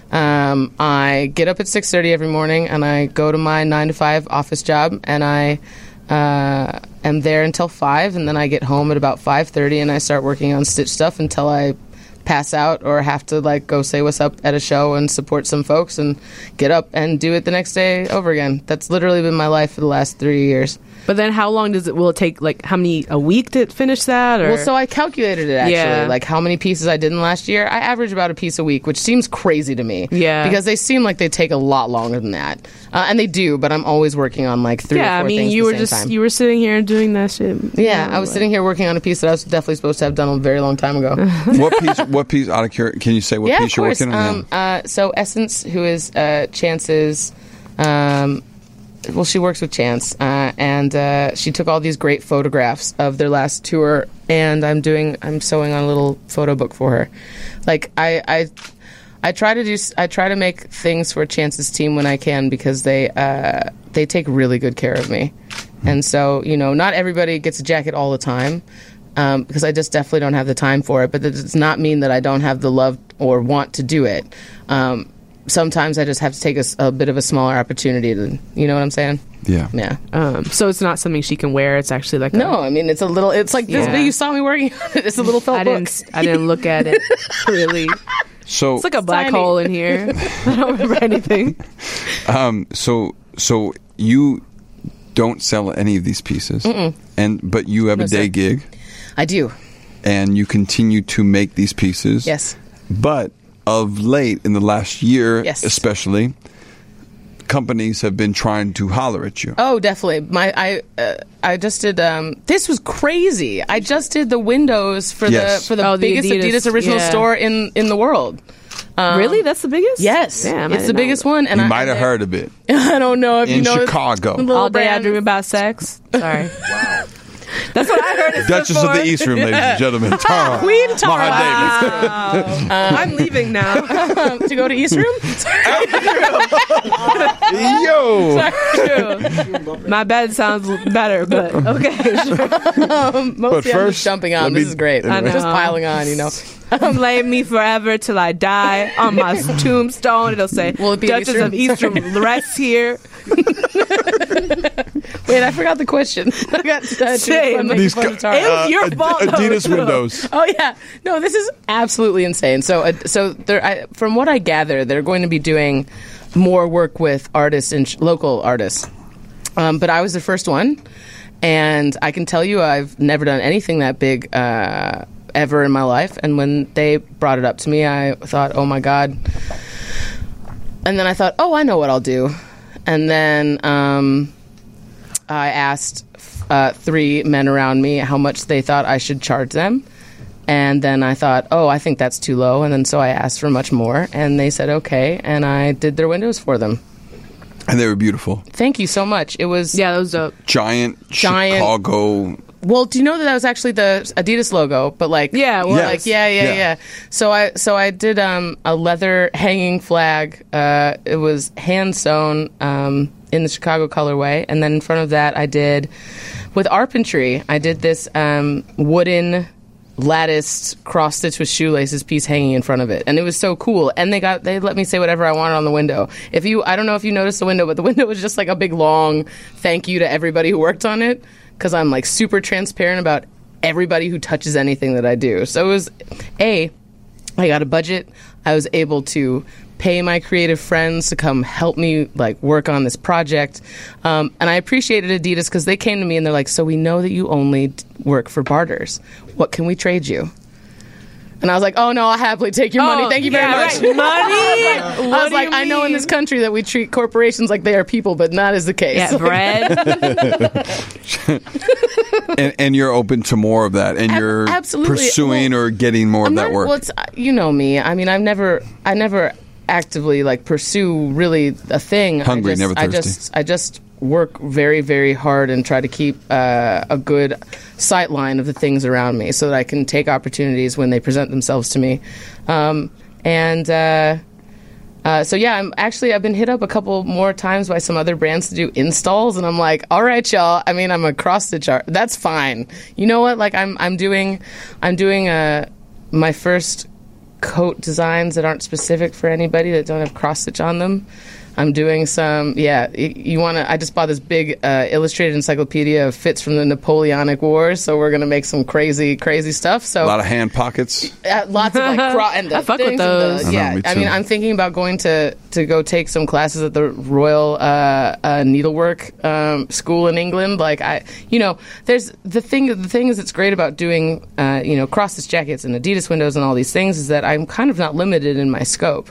I get up at 6:30 every morning, and I go to my 9 to 5 office job, and I am there until 5, and then I get home at about 5:30, and I start working on Stitch stuff until I pass out or have to go say what's up at a show and support some folks and get up and do it the next day over again. That's literally been my life for the last 3 years. But then how long will it take? Like how many a week to finish that? Or Well, so I calculated it actually, Yeah. like how many pieces I did in last year. I average about a piece a week, which seems crazy to me. Yeah. Because they seem like they take a lot longer than that, and they do. But I'm always working on like 3 or 4 yeah, I mean things you at were the same just time. you were sitting here doing that shit. Yeah, I was sitting here working on a piece that I was definitely supposed to have done a very long time ago. What piece? Out of curiosity, can you say what Yeah, piece of you're course. working on? So Essence, who is Chance's, well, she works with Chance, and she took all these great photographs of their last tour, and I'm sewing on a little photo book for her. Like I try to make things for Chance's team when I can, because they take really good care of me, and so not everybody gets a jacket all the time. Because I just definitely don't have the time for it. But that does not mean that I don't have the love or want to do it. Sometimes I just have to take a bit of a smaller opportunity to, you know what I'm saying? Yeah. Yeah. So it's not something she can wear. It's actually like No, I mean, it's like this Yeah. big. You saw me working on it. It's a little felt I book. didn't look at it really. So It's like a black Tiny. hole in here. I don't remember anything. so you don't sell any of these pieces, but you have a day sir. gig, I do. and you continue to make these pieces. Yes. But of late, in the last year, Yes. especially, companies have been trying to holler at you. Oh, definitely. I just did. This was crazy. I just did the windows for Yes. the Oh, the biggest Adidas, Adidas original yeah. store in the world. Really? That's the biggest? Yes, Damn, I it's the didn't know biggest that. one. And You I might have heard of it I don't know if in you know Chicago. the little All day I brand. dream about sex. Sorry. That's what I heard. It Duchess of the East Room, ladies and gentlemen. Tara. Queen Tara Maha Davis. I'm leaving now. to go to East Room. Yo! My bed sounds better, but okay. Sure. Mostly I'm first, just jumping on. let me- This is great. I know. Just piling on, Blame me forever till I die. On my tombstone, it'll say, Will it be Duchess of Eastern rests here. Wait, I forgot the question. I got Same. making fun of Tara. It was your fault, though, Adidas too. windows. Oh yeah, no, this is absolutely insane. So from what I gather, they're going to be doing more work with artists and local artists. But I was the first one, and I can tell you, I've never done anything that big ever in my life. And when they brought it up to me, I thought, oh my god. And then I thought, oh, I know what I'll do. And then I asked 3 men around me how much they thought I should charge them. And then I thought, oh, I think that's too low. And then so I asked for much more. And they said, okay. And I did their windows for them. And they were beautiful. Thank you so much. It was that was dope. Giant Chicago. Well, do you know that was actually the Adidas logo? But like, yeah, well, Yes. yeah. So I did a leather hanging flag. It was hand sewn in the Chicago colorway, and then in front of that, I did with Arpentry. I did this wooden latticed cross stitch with shoelaces piece hanging in front of it, and it was so cool. And they let me say whatever I wanted on the window. I don't know if you noticed the window, but the window was just like a big long thank you to everybody who worked on it, because I'm like super transparent about everybody who touches anything that I do. So it was I got a budget. I was able to pay my creative friends to come help me like work on this project, and I appreciated Adidas because they came to me and they're like, so we know that you only work for barters. What can we trade you? And I was like, oh no, I'll happily take your money. Thank you very much. Right. Money? I was like, I know in this country that we treat corporations like they are people, but not as the case. Yeah, bread. And you're open to more of that, and you're absolutely pursuing or getting more of that work. Well, it's, you know me. I mean, I never actively like pursue really a thing. Hungry, never thirsty. I just work very, very hard and try to keep a good sight line of the things around me so that I can take opportunities when they present themselves to me. So yeah, I've been hit up a couple more times by some other brands to do installs, and I'm like, all right, y'all. I mean, I'm a cross stitch art. That's fine. You know what? Like I'm doing my first coat designs that aren't specific for anybody, that don't have cross stitch on them. I'm doing some, I just bought this big illustrated encyclopedia of fits from the Napoleonic Wars, so we're going to make some crazy, crazy stuff. So a lot of hand pockets. Lots of like, and the I fuck things with those. and the, I mean, I'm thinking about going to go take some classes at the Royal Needlework School in England. Like there's the thing is it's great about doing, cross stitch jackets and Adidas windows and all these things is that I'm kind of not limited in my scope.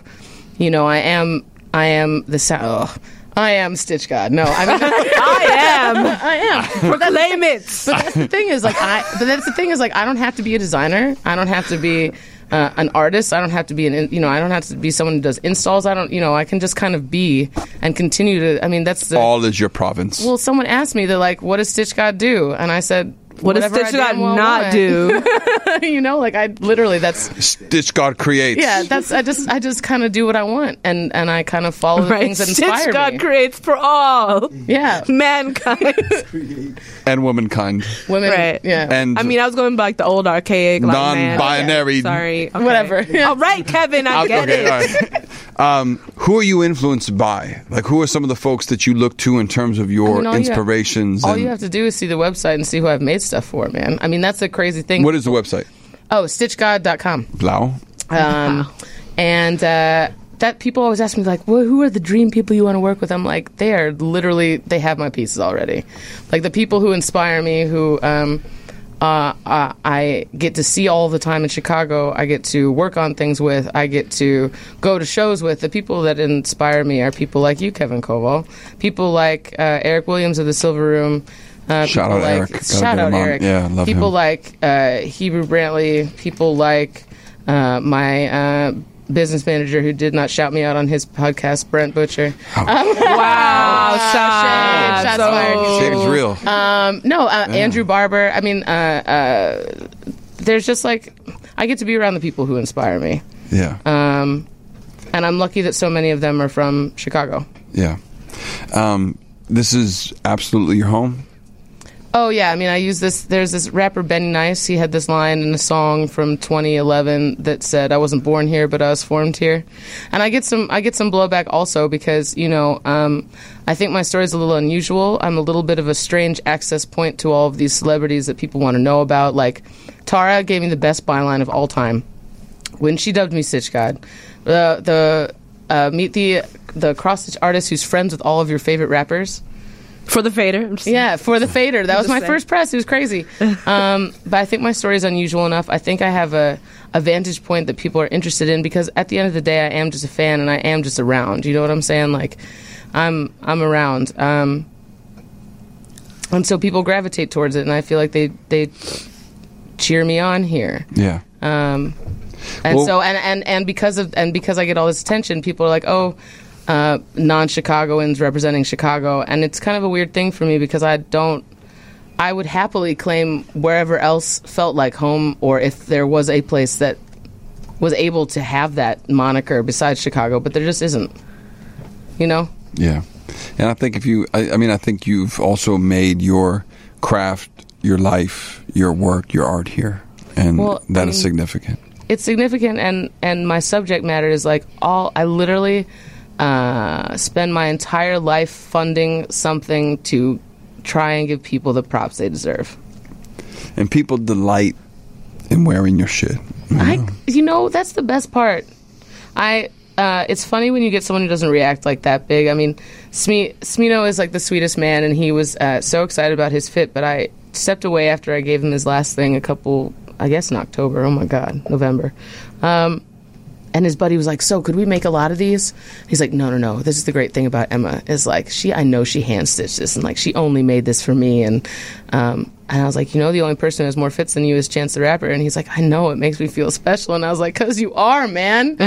I am the I am Stitch God. No, I mean I am. Proclaim it. But that's the thing is I don't have to be a designer. I don't have to be an artist. I don't have to be I don't have to be someone who does installs. I can just kind of be and continue to. I mean, that's all is your province. Well, someone asked me, they're like, "What does Stitch God do?" And I said, what does Stitch God not do? That's Stitch God creates. Yeah, I just kind of do what I want, and I kind of follow the things that inspire Stitch God me. creates for all. Yeah, mankind and womankind. Women, right? Yeah, and I mean, I was going back to old archaic, like, non-binary. Sorry, okay. Whatever. All right, Kevin, I get it. All right. Who are you influenced by? Like, who are some of the folks that you look to in terms of your inspirations? All you have to do is see the website and see who I've made stuff for, man. I mean, that's a crazy thing. What is the website? Oh, stitchgod.com. Blau. And that people always ask me, like, well, who are the dream people you want to work with? I'm like, they have my pieces already. Like, the people who inspire me, who I get to see all the time in Chicago, I get to work on things with, I get to go to shows with. The people that inspire me are people like you, Kevin Koval, people like Eric Williams of the Silver Room. Shout out Eric. Shout out Eric. Yeah, love people him. Like Hebrew Brantley. People like my business manager who did not shout me out on his podcast, Brent Butcher. Wow, shots fired. Shade's real. Andrew Barber. I mean, there's just like I get to be around the people who inspire me. Yeah. And I'm lucky that so many of them are from Chicago. Yeah. This is absolutely your home. Oh yeah, I mean, I use this. There's this rapper Benny Nice. He had this line in a song from 2011 that said, "I wasn't born here, but I was formed here." And I get some blowback also because I think my story is a little unusual. I'm a little bit of a strange access point to all of these celebrities that people want to know about. Like Tara gave me the best byline of all time when she dubbed me Stitch God. Meet the cross stitch artist who's friends with all of your favorite rappers. For the Fader. Yeah, for the Fader. That was my first press. It was crazy. But I think my story is unusual enough. I think I have a vantage point that people are interested in because at the end of the day, I am just a fan and I am just around. You know what I'm saying? Like, I'm around. And so people gravitate towards it, and I feel like they cheer me on here. Yeah. And because I get all this attention, people are like, oh, non-Chicagoans representing Chicago, and it's kind of a weird thing for me because I would happily claim wherever else felt like home, or if there was a place that was able to have that moniker besides Chicago, but there just isn't, you know? Yeah. And I think I think you've also made your craft, your life, your work, your art here. And that is significant. It's significant, and my subject matter is like I literally spend my entire life funding something to try and give people the props they deserve. And people delight in wearing your shit. That's the best part. It's funny when you get someone who doesn't react like that big. I mean, Smino is like the sweetest man, and he was so excited about his fit, but I stepped away after I gave him his last thing I guess in October. Oh my God, November. And his buddy was like, so could we make a lot of these? He's like, no. This is the great thing about Emma is like, I know she hand stitched this, and like she only made this for me. And I was like, the only person who has more fits than you is Chance the Rapper. And he's like, I know, it makes me feel special. And I was like, 'cause you are, man.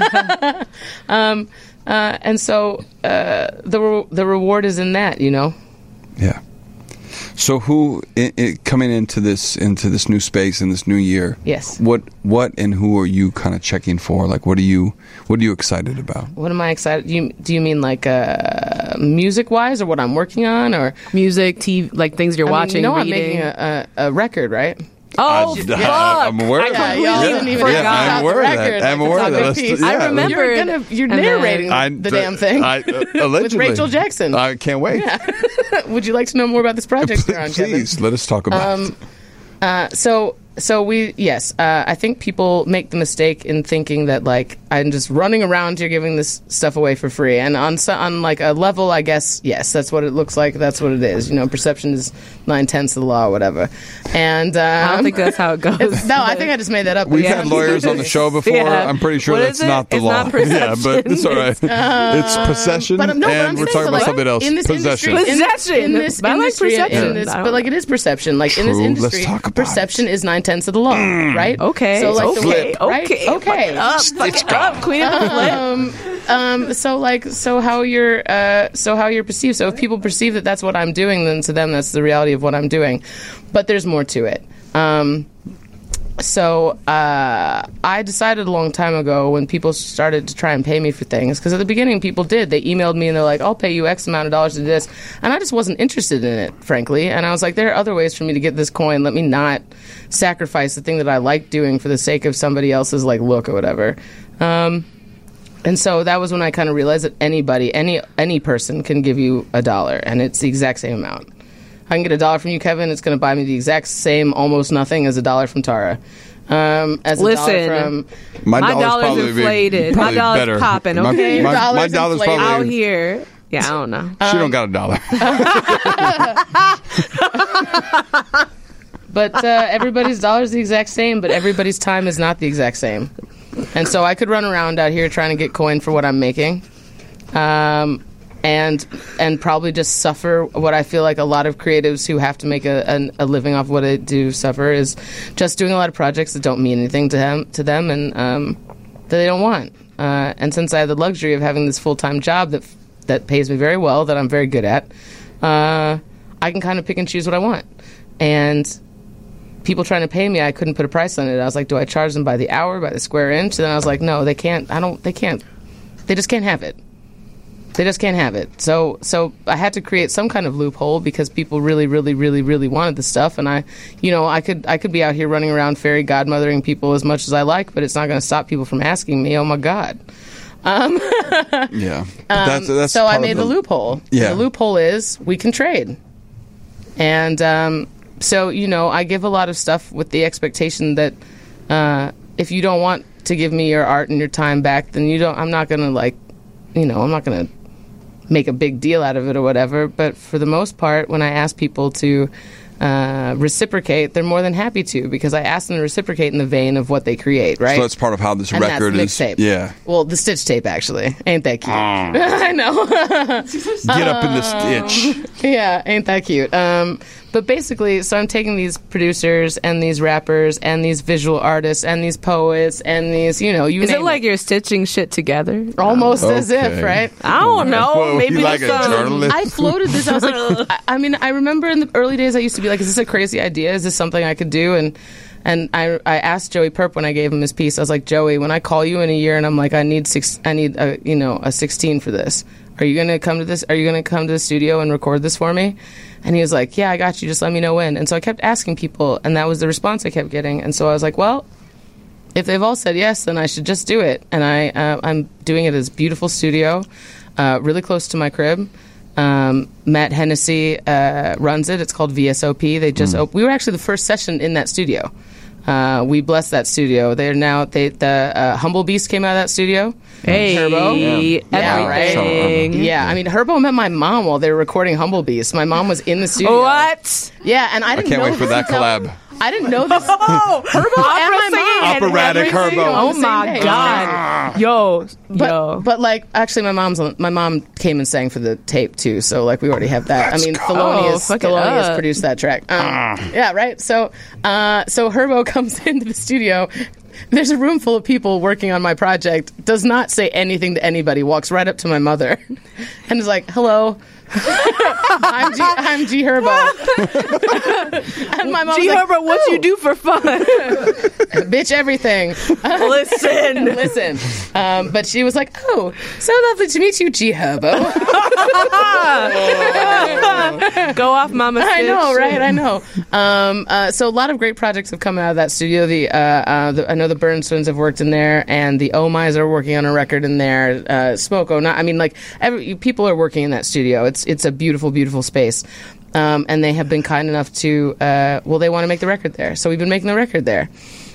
And so the reward is in that, Yeah. So who coming into this new space in this new year? Yes. What and who are you kind of checking for? Like, what are you excited about? What am I excited? Do you mean like music wise, or what I'm working on, or music, TV, like things you're watching? I'm making a record, right? Oh, fuck! I'm aware of that. I'm aware of that. I'm aware of that. I remember you're narrating the damn thing allegedly with Rachel Jackson. I can't wait. Yeah. Would you like to know more about this project? Please, let us talk about it. I think people make the mistake in thinking that like I'm just running around here giving this stuff away for free, and on like a level, I guess yes, that's what it looks like. That's what it is. Perception is 9/10 of the law, or whatever. And I don't think that's how it goes. No, I think I just made that up. We've had lawyers on the show before. Yeah. I'm pretty sure that's not the it's law. Not perception. Yeah, but it's all right. It's possession, and we're talking about something else. In this possession. industry, in this industry, but like it is perception. Like in this industry, let's talk about perception is 9/10 of the law. Right? Okay. So like okay. Okay. Up, Queen of the Flip. So how you're perceived. So if people perceive that that's what I'm doing, then to them that's the reality of what I'm doing. But there's more to it. So I decided a long time ago when people started to try and pay me for things, because at the beginning people did. They emailed me and they're like, I'll pay you X amount of dollars to do this. And I just wasn't interested in it, frankly. And I was like, there are other ways for me to get this coin. Let me not sacrifice the thing that I like doing for the sake of somebody else's like look or whatever. And so that was when I kind of realized that anybody, any person can give you $1, and it's the exact same amount. I can get $1 from you, Kevin. It's going to buy me the exact same, almost nothing, as $1 from Tara. Listen, my dollar's inflated. My dollar's popping. Okay, my dollar's probably out here. Yeah, I don't know. She don't got $1. But everybody's dollar is the exact same, but everybody's time is not the exact same. And so I could run around out here trying to get coin for what I'm making. And probably just suffer what I feel like a lot of creatives who have to make a living off what they do suffer, is just doing a lot of projects that don't mean anything to them and that they don't want. And since I have the luxury of having this full-time job that pays me very well, that I'm very good at, I can kind of pick and choose what I want. And people trying to pay me, I couldn't put a price on it. I was like, do I charge them by the hour, by the square inch? And then I was like, no, they can't. They just can't have it. They just can't have it. So I had to create some kind of loophole because people really, really, really, really wanted the stuff, and I could be out here running around fairy godmothering people as much as I like, but it's not going to stop people from asking me. Oh my God. Yeah. That's so I made the loophole. Yeah. And the loophole is we can trade, and so I give a lot of stuff with the expectation that if you don't want to give me your art and your time back, then I'm not going to I'm not going to make a big deal out of it or whatever. But for the most part, when I ask people to reciprocate, they're more than happy to, because I ask them to reciprocate in the vein of what they create, right? So that's part of how this record is. Mixtape. Yeah. Well, the stitch tape, actually. Ain't that cute? I know. Get up in the stitch. Yeah, ain't that cute? But basically, so I'm taking these producers and these rappers and these visual artists and these poets and these, you know, Is it like you're stitching shit together? Almost as if, right? I don't know. Whoa, Maybe you like a journalist? I floated this. I was like, I mean, I remember in the early days I used to be like, is this a crazy idea? Is this something I could do? And I asked Joey Perp when I gave him his piece. I was like, Joey, when I call you in a year and I'm like, I need a 16 for this. Are you gonna come to this? Are you gonna come to the studio and record this for me? And he was like, yeah, I got you. Just let me know when. And so I kept asking people, and that was the response I kept getting. And so I was like, well, if they've all said yes, then I should just do it. And I'm doing it at this beautiful studio, really close to my crib. Matt Hennessy runs it. It's called VSOP. They just we were actually the first session in that studio. We blessed that studio. They're now the Humble Beast came out of that studio. Hey, Herbo. Yeah, everything. Yeah, I mean, Herbo met my mom while they were recording Humble Beast. My mom was in the studio. What? Yeah, and I didn't can't know wait for this that until- collab. I didn't know this. Oh, Herbo and my mom. Operatic Herbo. Oh my God. Yo. But like, actually, my mom came and sang for the tape too. So like, we already have that. I mean, Thelonious produced that track. Yeah, right. So Herbo comes into the studio. There's a room full of people working on my project. Does not say anything to anybody. Walks right up to my mother, and is like, "Hello." I'm G Herbo. And my mom's G like, Herbo, what you do for fun? bitch, everything. Listen. But she was like, oh, so lovely to meet you, G Herbo. Go off, Mama Stitch. I know, right? I know. So a lot of great projects have come out of that studio. I know the Burns Twins have worked in there, and the Omis are working on a record in there. Smoko, people are working in that studio. It's a beautiful, beautiful space. And they have been kind enough to, they want to make the record there. So we've been making the record there.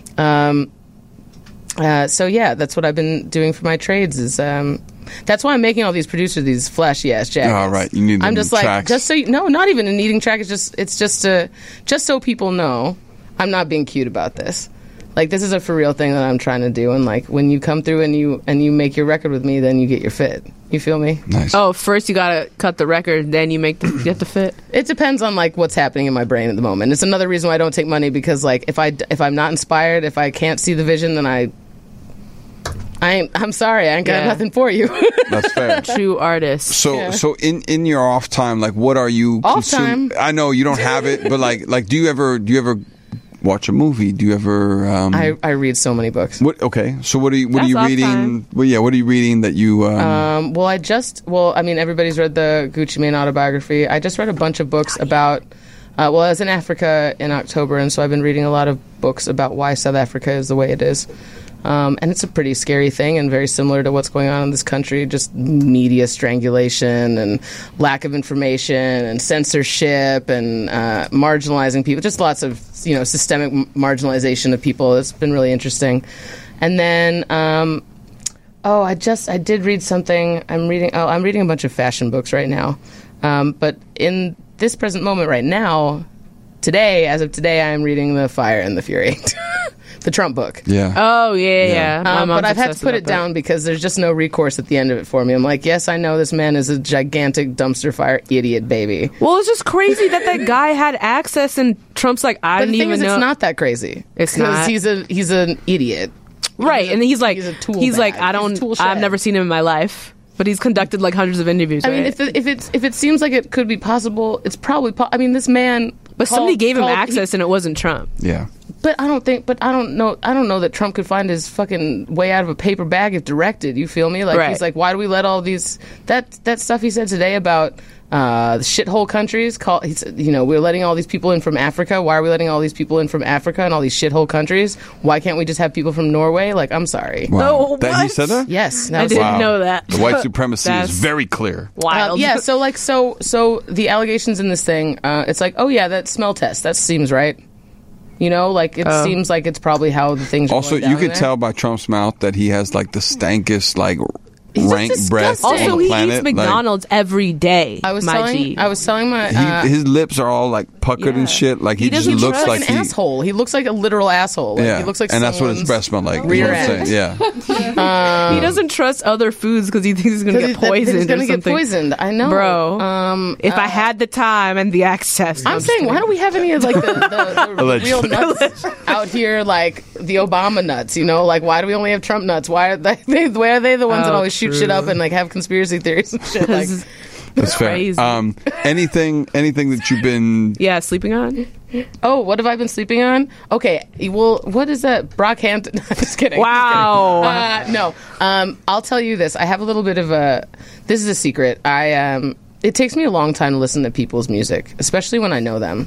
So yeah, that's what I've been doing for my trades is, that's why I'm making all these producers these flashy ass jackets. Oh, right. You need them I'm just tracks. like, just so not even a needing track. It's just so people know I'm not being cute about this. Like, this is a for real thing that I'm trying to do, and like, when you come through and you make your record with me, then you get your fit. You feel me? Nice. Oh, first you gotta cut the record, then you get the fit. It depends on like what's happening in my brain at the moment. It's another reason why I don't take money, because like if I'm not inspired, if I can't see the vision, then I'm sorry, I ain't got nothing for you. That's fair. True artist. So in your off time, like, what are you time? I know you don't have it, but like do you ever watch a movie? Do you ever? I read so many books. What? Okay. So what are you That's reading? time. Well, yeah. What are you reading that you? Everybody's read the Gucci Mane autobiography. I just read a bunch of books about. I was in Africa in October, and so I've been reading a lot of books about why South Africa is the way it is. And it's a pretty scary thing, and very similar to what's going on in this country, just media strangulation and lack of information and censorship and marginalizing people, just lots of systemic marginalization of people. It's been really interesting. And then I did read something. I'm reading a bunch of fashion books right now, but in this present moment right now, as of today, I am reading The Fire and the Fury. The Trump book. Yeah. Oh, yeah. But I've had to put it down because there's just no recourse at the end of it for me. I'm like, yes, I know this man is a gigantic dumpster fire idiot baby. Well, it's just crazy that guy had access, and Trump's like, I didn't even know. It's not that crazy. It's not. He's an idiot. Right, and he's like, he's a tool he's bag. like, I've never seen him in my life. But he's conducted like hundreds of interviews. I mean, if it seems like it could be possible, it's probably. This man. But somebody gave him access, and it wasn't Trump. Yeah. But I don't know that Trump could find his fucking way out of a paper bag if directed. You feel me? Like, He's like, why do we let all these that stuff he said today about shithole countries? We're letting all these people in from Africa. Why are we letting all these people in from Africa and all these shithole countries? Why can't we just have people from Norway? Like, I'm sorry. Wow. No, He said that? Yes, I didn't know that. The white supremacy is very clear. Wild. Yeah. So the allegations in this thing, it's like, oh yeah, that smell test. That seems right. Seems like it's probably how the things are Also, going down you could there. tell by Trump's mouth that he has like the stankest like rank breath on Also, the he planet. eats McDonald's every day. I was telling my his lips are all like puckered and shit. Like he just looks like an asshole. He looks like a literal asshole. Like, he looks like, and that's what his breath smelled like. Rear end. Yeah. He doesn't trust other foods because he thinks he's going to get poisoned. He's going to get poisoned. I know, bro. If I had the time and the access, I'm saying, why don't we have any of like the real nuts out here, like the Obama nuts? You know, like why do we only have Trump nuts? Why are they the ones that always shoot shit up and like have conspiracy theories and shit? Like, that's fair. Anything that you've been sleeping on? Oh, what have I been sleeping on? Okay, well, what is that? Brockhampton? No, just kidding. Wow. No, I'll tell you this. I have a little bit of this is a secret. It takes me a long time to listen to people's music, especially when I know them.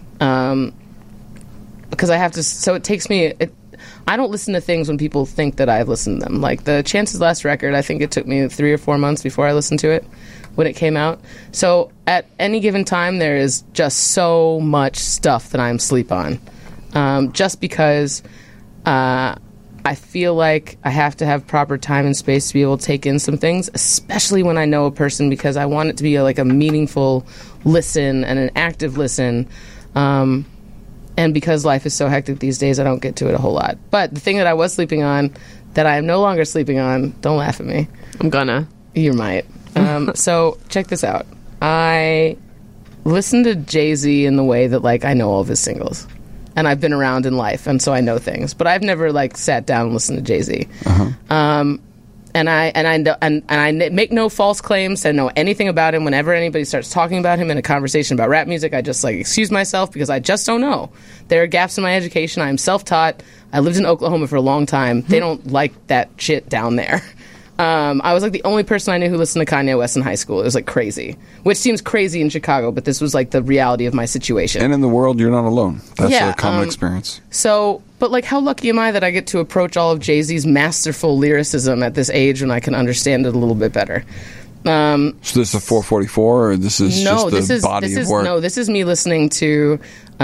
Because I have to, so it takes me, I don't listen to things when people think that I've listened to them. Like the Chance's last record, I think it took me 3 or 4 months before I listened to it when it came out. So at any given time, there is just so much stuff that I'm asleep on. Just because I feel like I have to have proper time and space to be able to take in some things, especially when I know a person, because I want it to be like a meaningful listen and an active listen. And because life is so hectic these days, I don't get to it a whole lot. But the thing that I was sleeping on, that I am no longer sleeping on, don't laugh at me. I'm gonna. You might. So check this out. I listen to Jay-Z in the way that like I know all of his singles. And I've been around in life, and so I know things. But I've never like sat down and listened to Jay-Z. And I make no false claims. I know anything about him. Whenever anybody starts talking about him in a conversation about rap music, I just like excuse myself because I just don't know. There are gaps in my education. I am self-taught. I lived in Oklahoma for a long time. They don't like that shit down there. I was like the only person I knew who listened to Kanye West in high school. It was like crazy, which seems crazy in Chicago, but this was like the reality of my situation. And in the world, you're not alone. That's a common experience. So, but like, how lucky am I that I get to approach all of Jay-Z's masterful lyricism at this age when I can understand it a little bit better? So this is a 444, or this is just the body of work? No, this is me listening to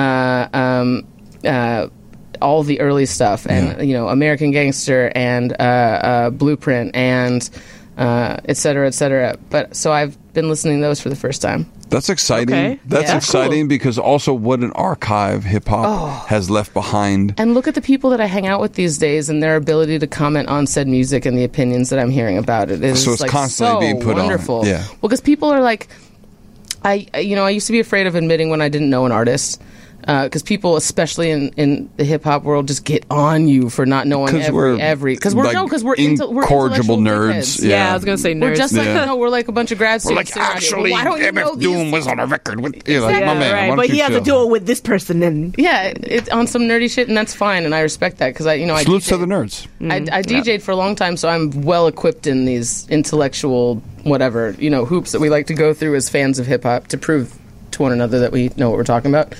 all the early stuff, and you know, American Gangster and Blueprint and et cetera, et cetera. But so I've been listening to those for the first time. That's exciting. Okay. That's exciting because also what an archive hip hop has left behind. And look at the people that I hang out with these days and their ability to comment on said music and the opinions that I'm hearing about it. So it's like constantly being put wonderful. on. Yeah. Well, because people are like, I used to be afraid of admitting when I didn't know an artist. Because people, especially in the hip hop world, just get on you for not knowing every. Because we're incorrigible nerds. Yeah, I was gonna say nerds. We're just like we're like a bunch of grad students. We're like, actually, why don't you know MF Doom was on a record with my man. Right, but he has to do it with this person. And it's on some nerdy shit, and that's fine, and I respect that because I salutes to the nerds. I DJ'd for a long time, so I'm well equipped in these intellectual whatever hoops that we like to go through as fans of hip hop to prove to one another that we know what we're talking about.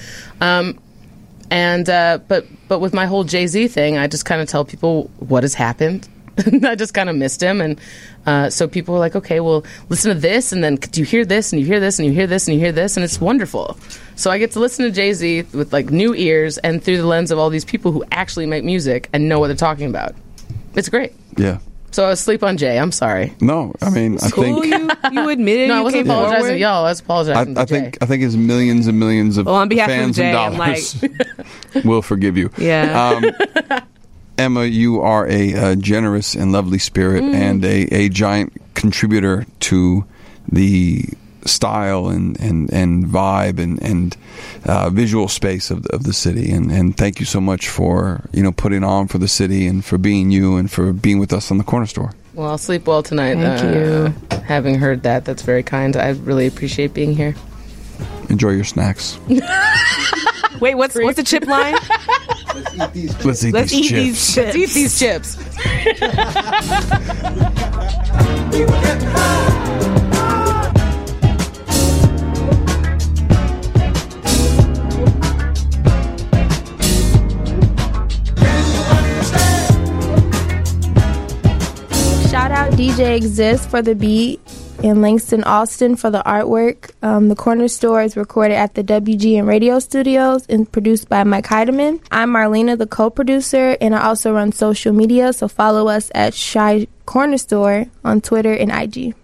But with my whole Jay-Z thing, I just kind of tell people what has happened. I just kind of missed him, and so people were like, okay, well, listen to this, and then do you hear this, and you hear this, and you hear this, and you hear this, and it's wonderful. So I get to listen to Jay-Z with like new ears and through the lens of all these people who actually make music and know what they're talking about. It's great. Yeah. So I was asleep on Jay. I'm sorry. No, I mean, I think you admitted. No, I wasn't apologizing to y'all. I was apologizing to Jay. I think it's millions and millions of on behalf fans of Jay, and dollars will forgive you. Yeah. Emma, you are a generous and lovely spirit and a giant contributor to the style and vibe and visual space of the city, and thank you so much for putting on for the city and for being you and for being with us on the Corner Store. Well, I'll sleep well tonight. Thank you. Having heard that, that's very kind. I really appreciate being here. Enjoy your snacks. Wait, what's the chip line? Let's eat these chips. Let's eat these chips. Shout out DJ Exist for the beat. and Langston Alston for the artwork. The Corner Store is recorded at the WGN Radio Studios and produced by Mike Heidemann. I'm Marlena, the co-producer, and I also run social media, so follow us at Shy Corner Store on Twitter and IG.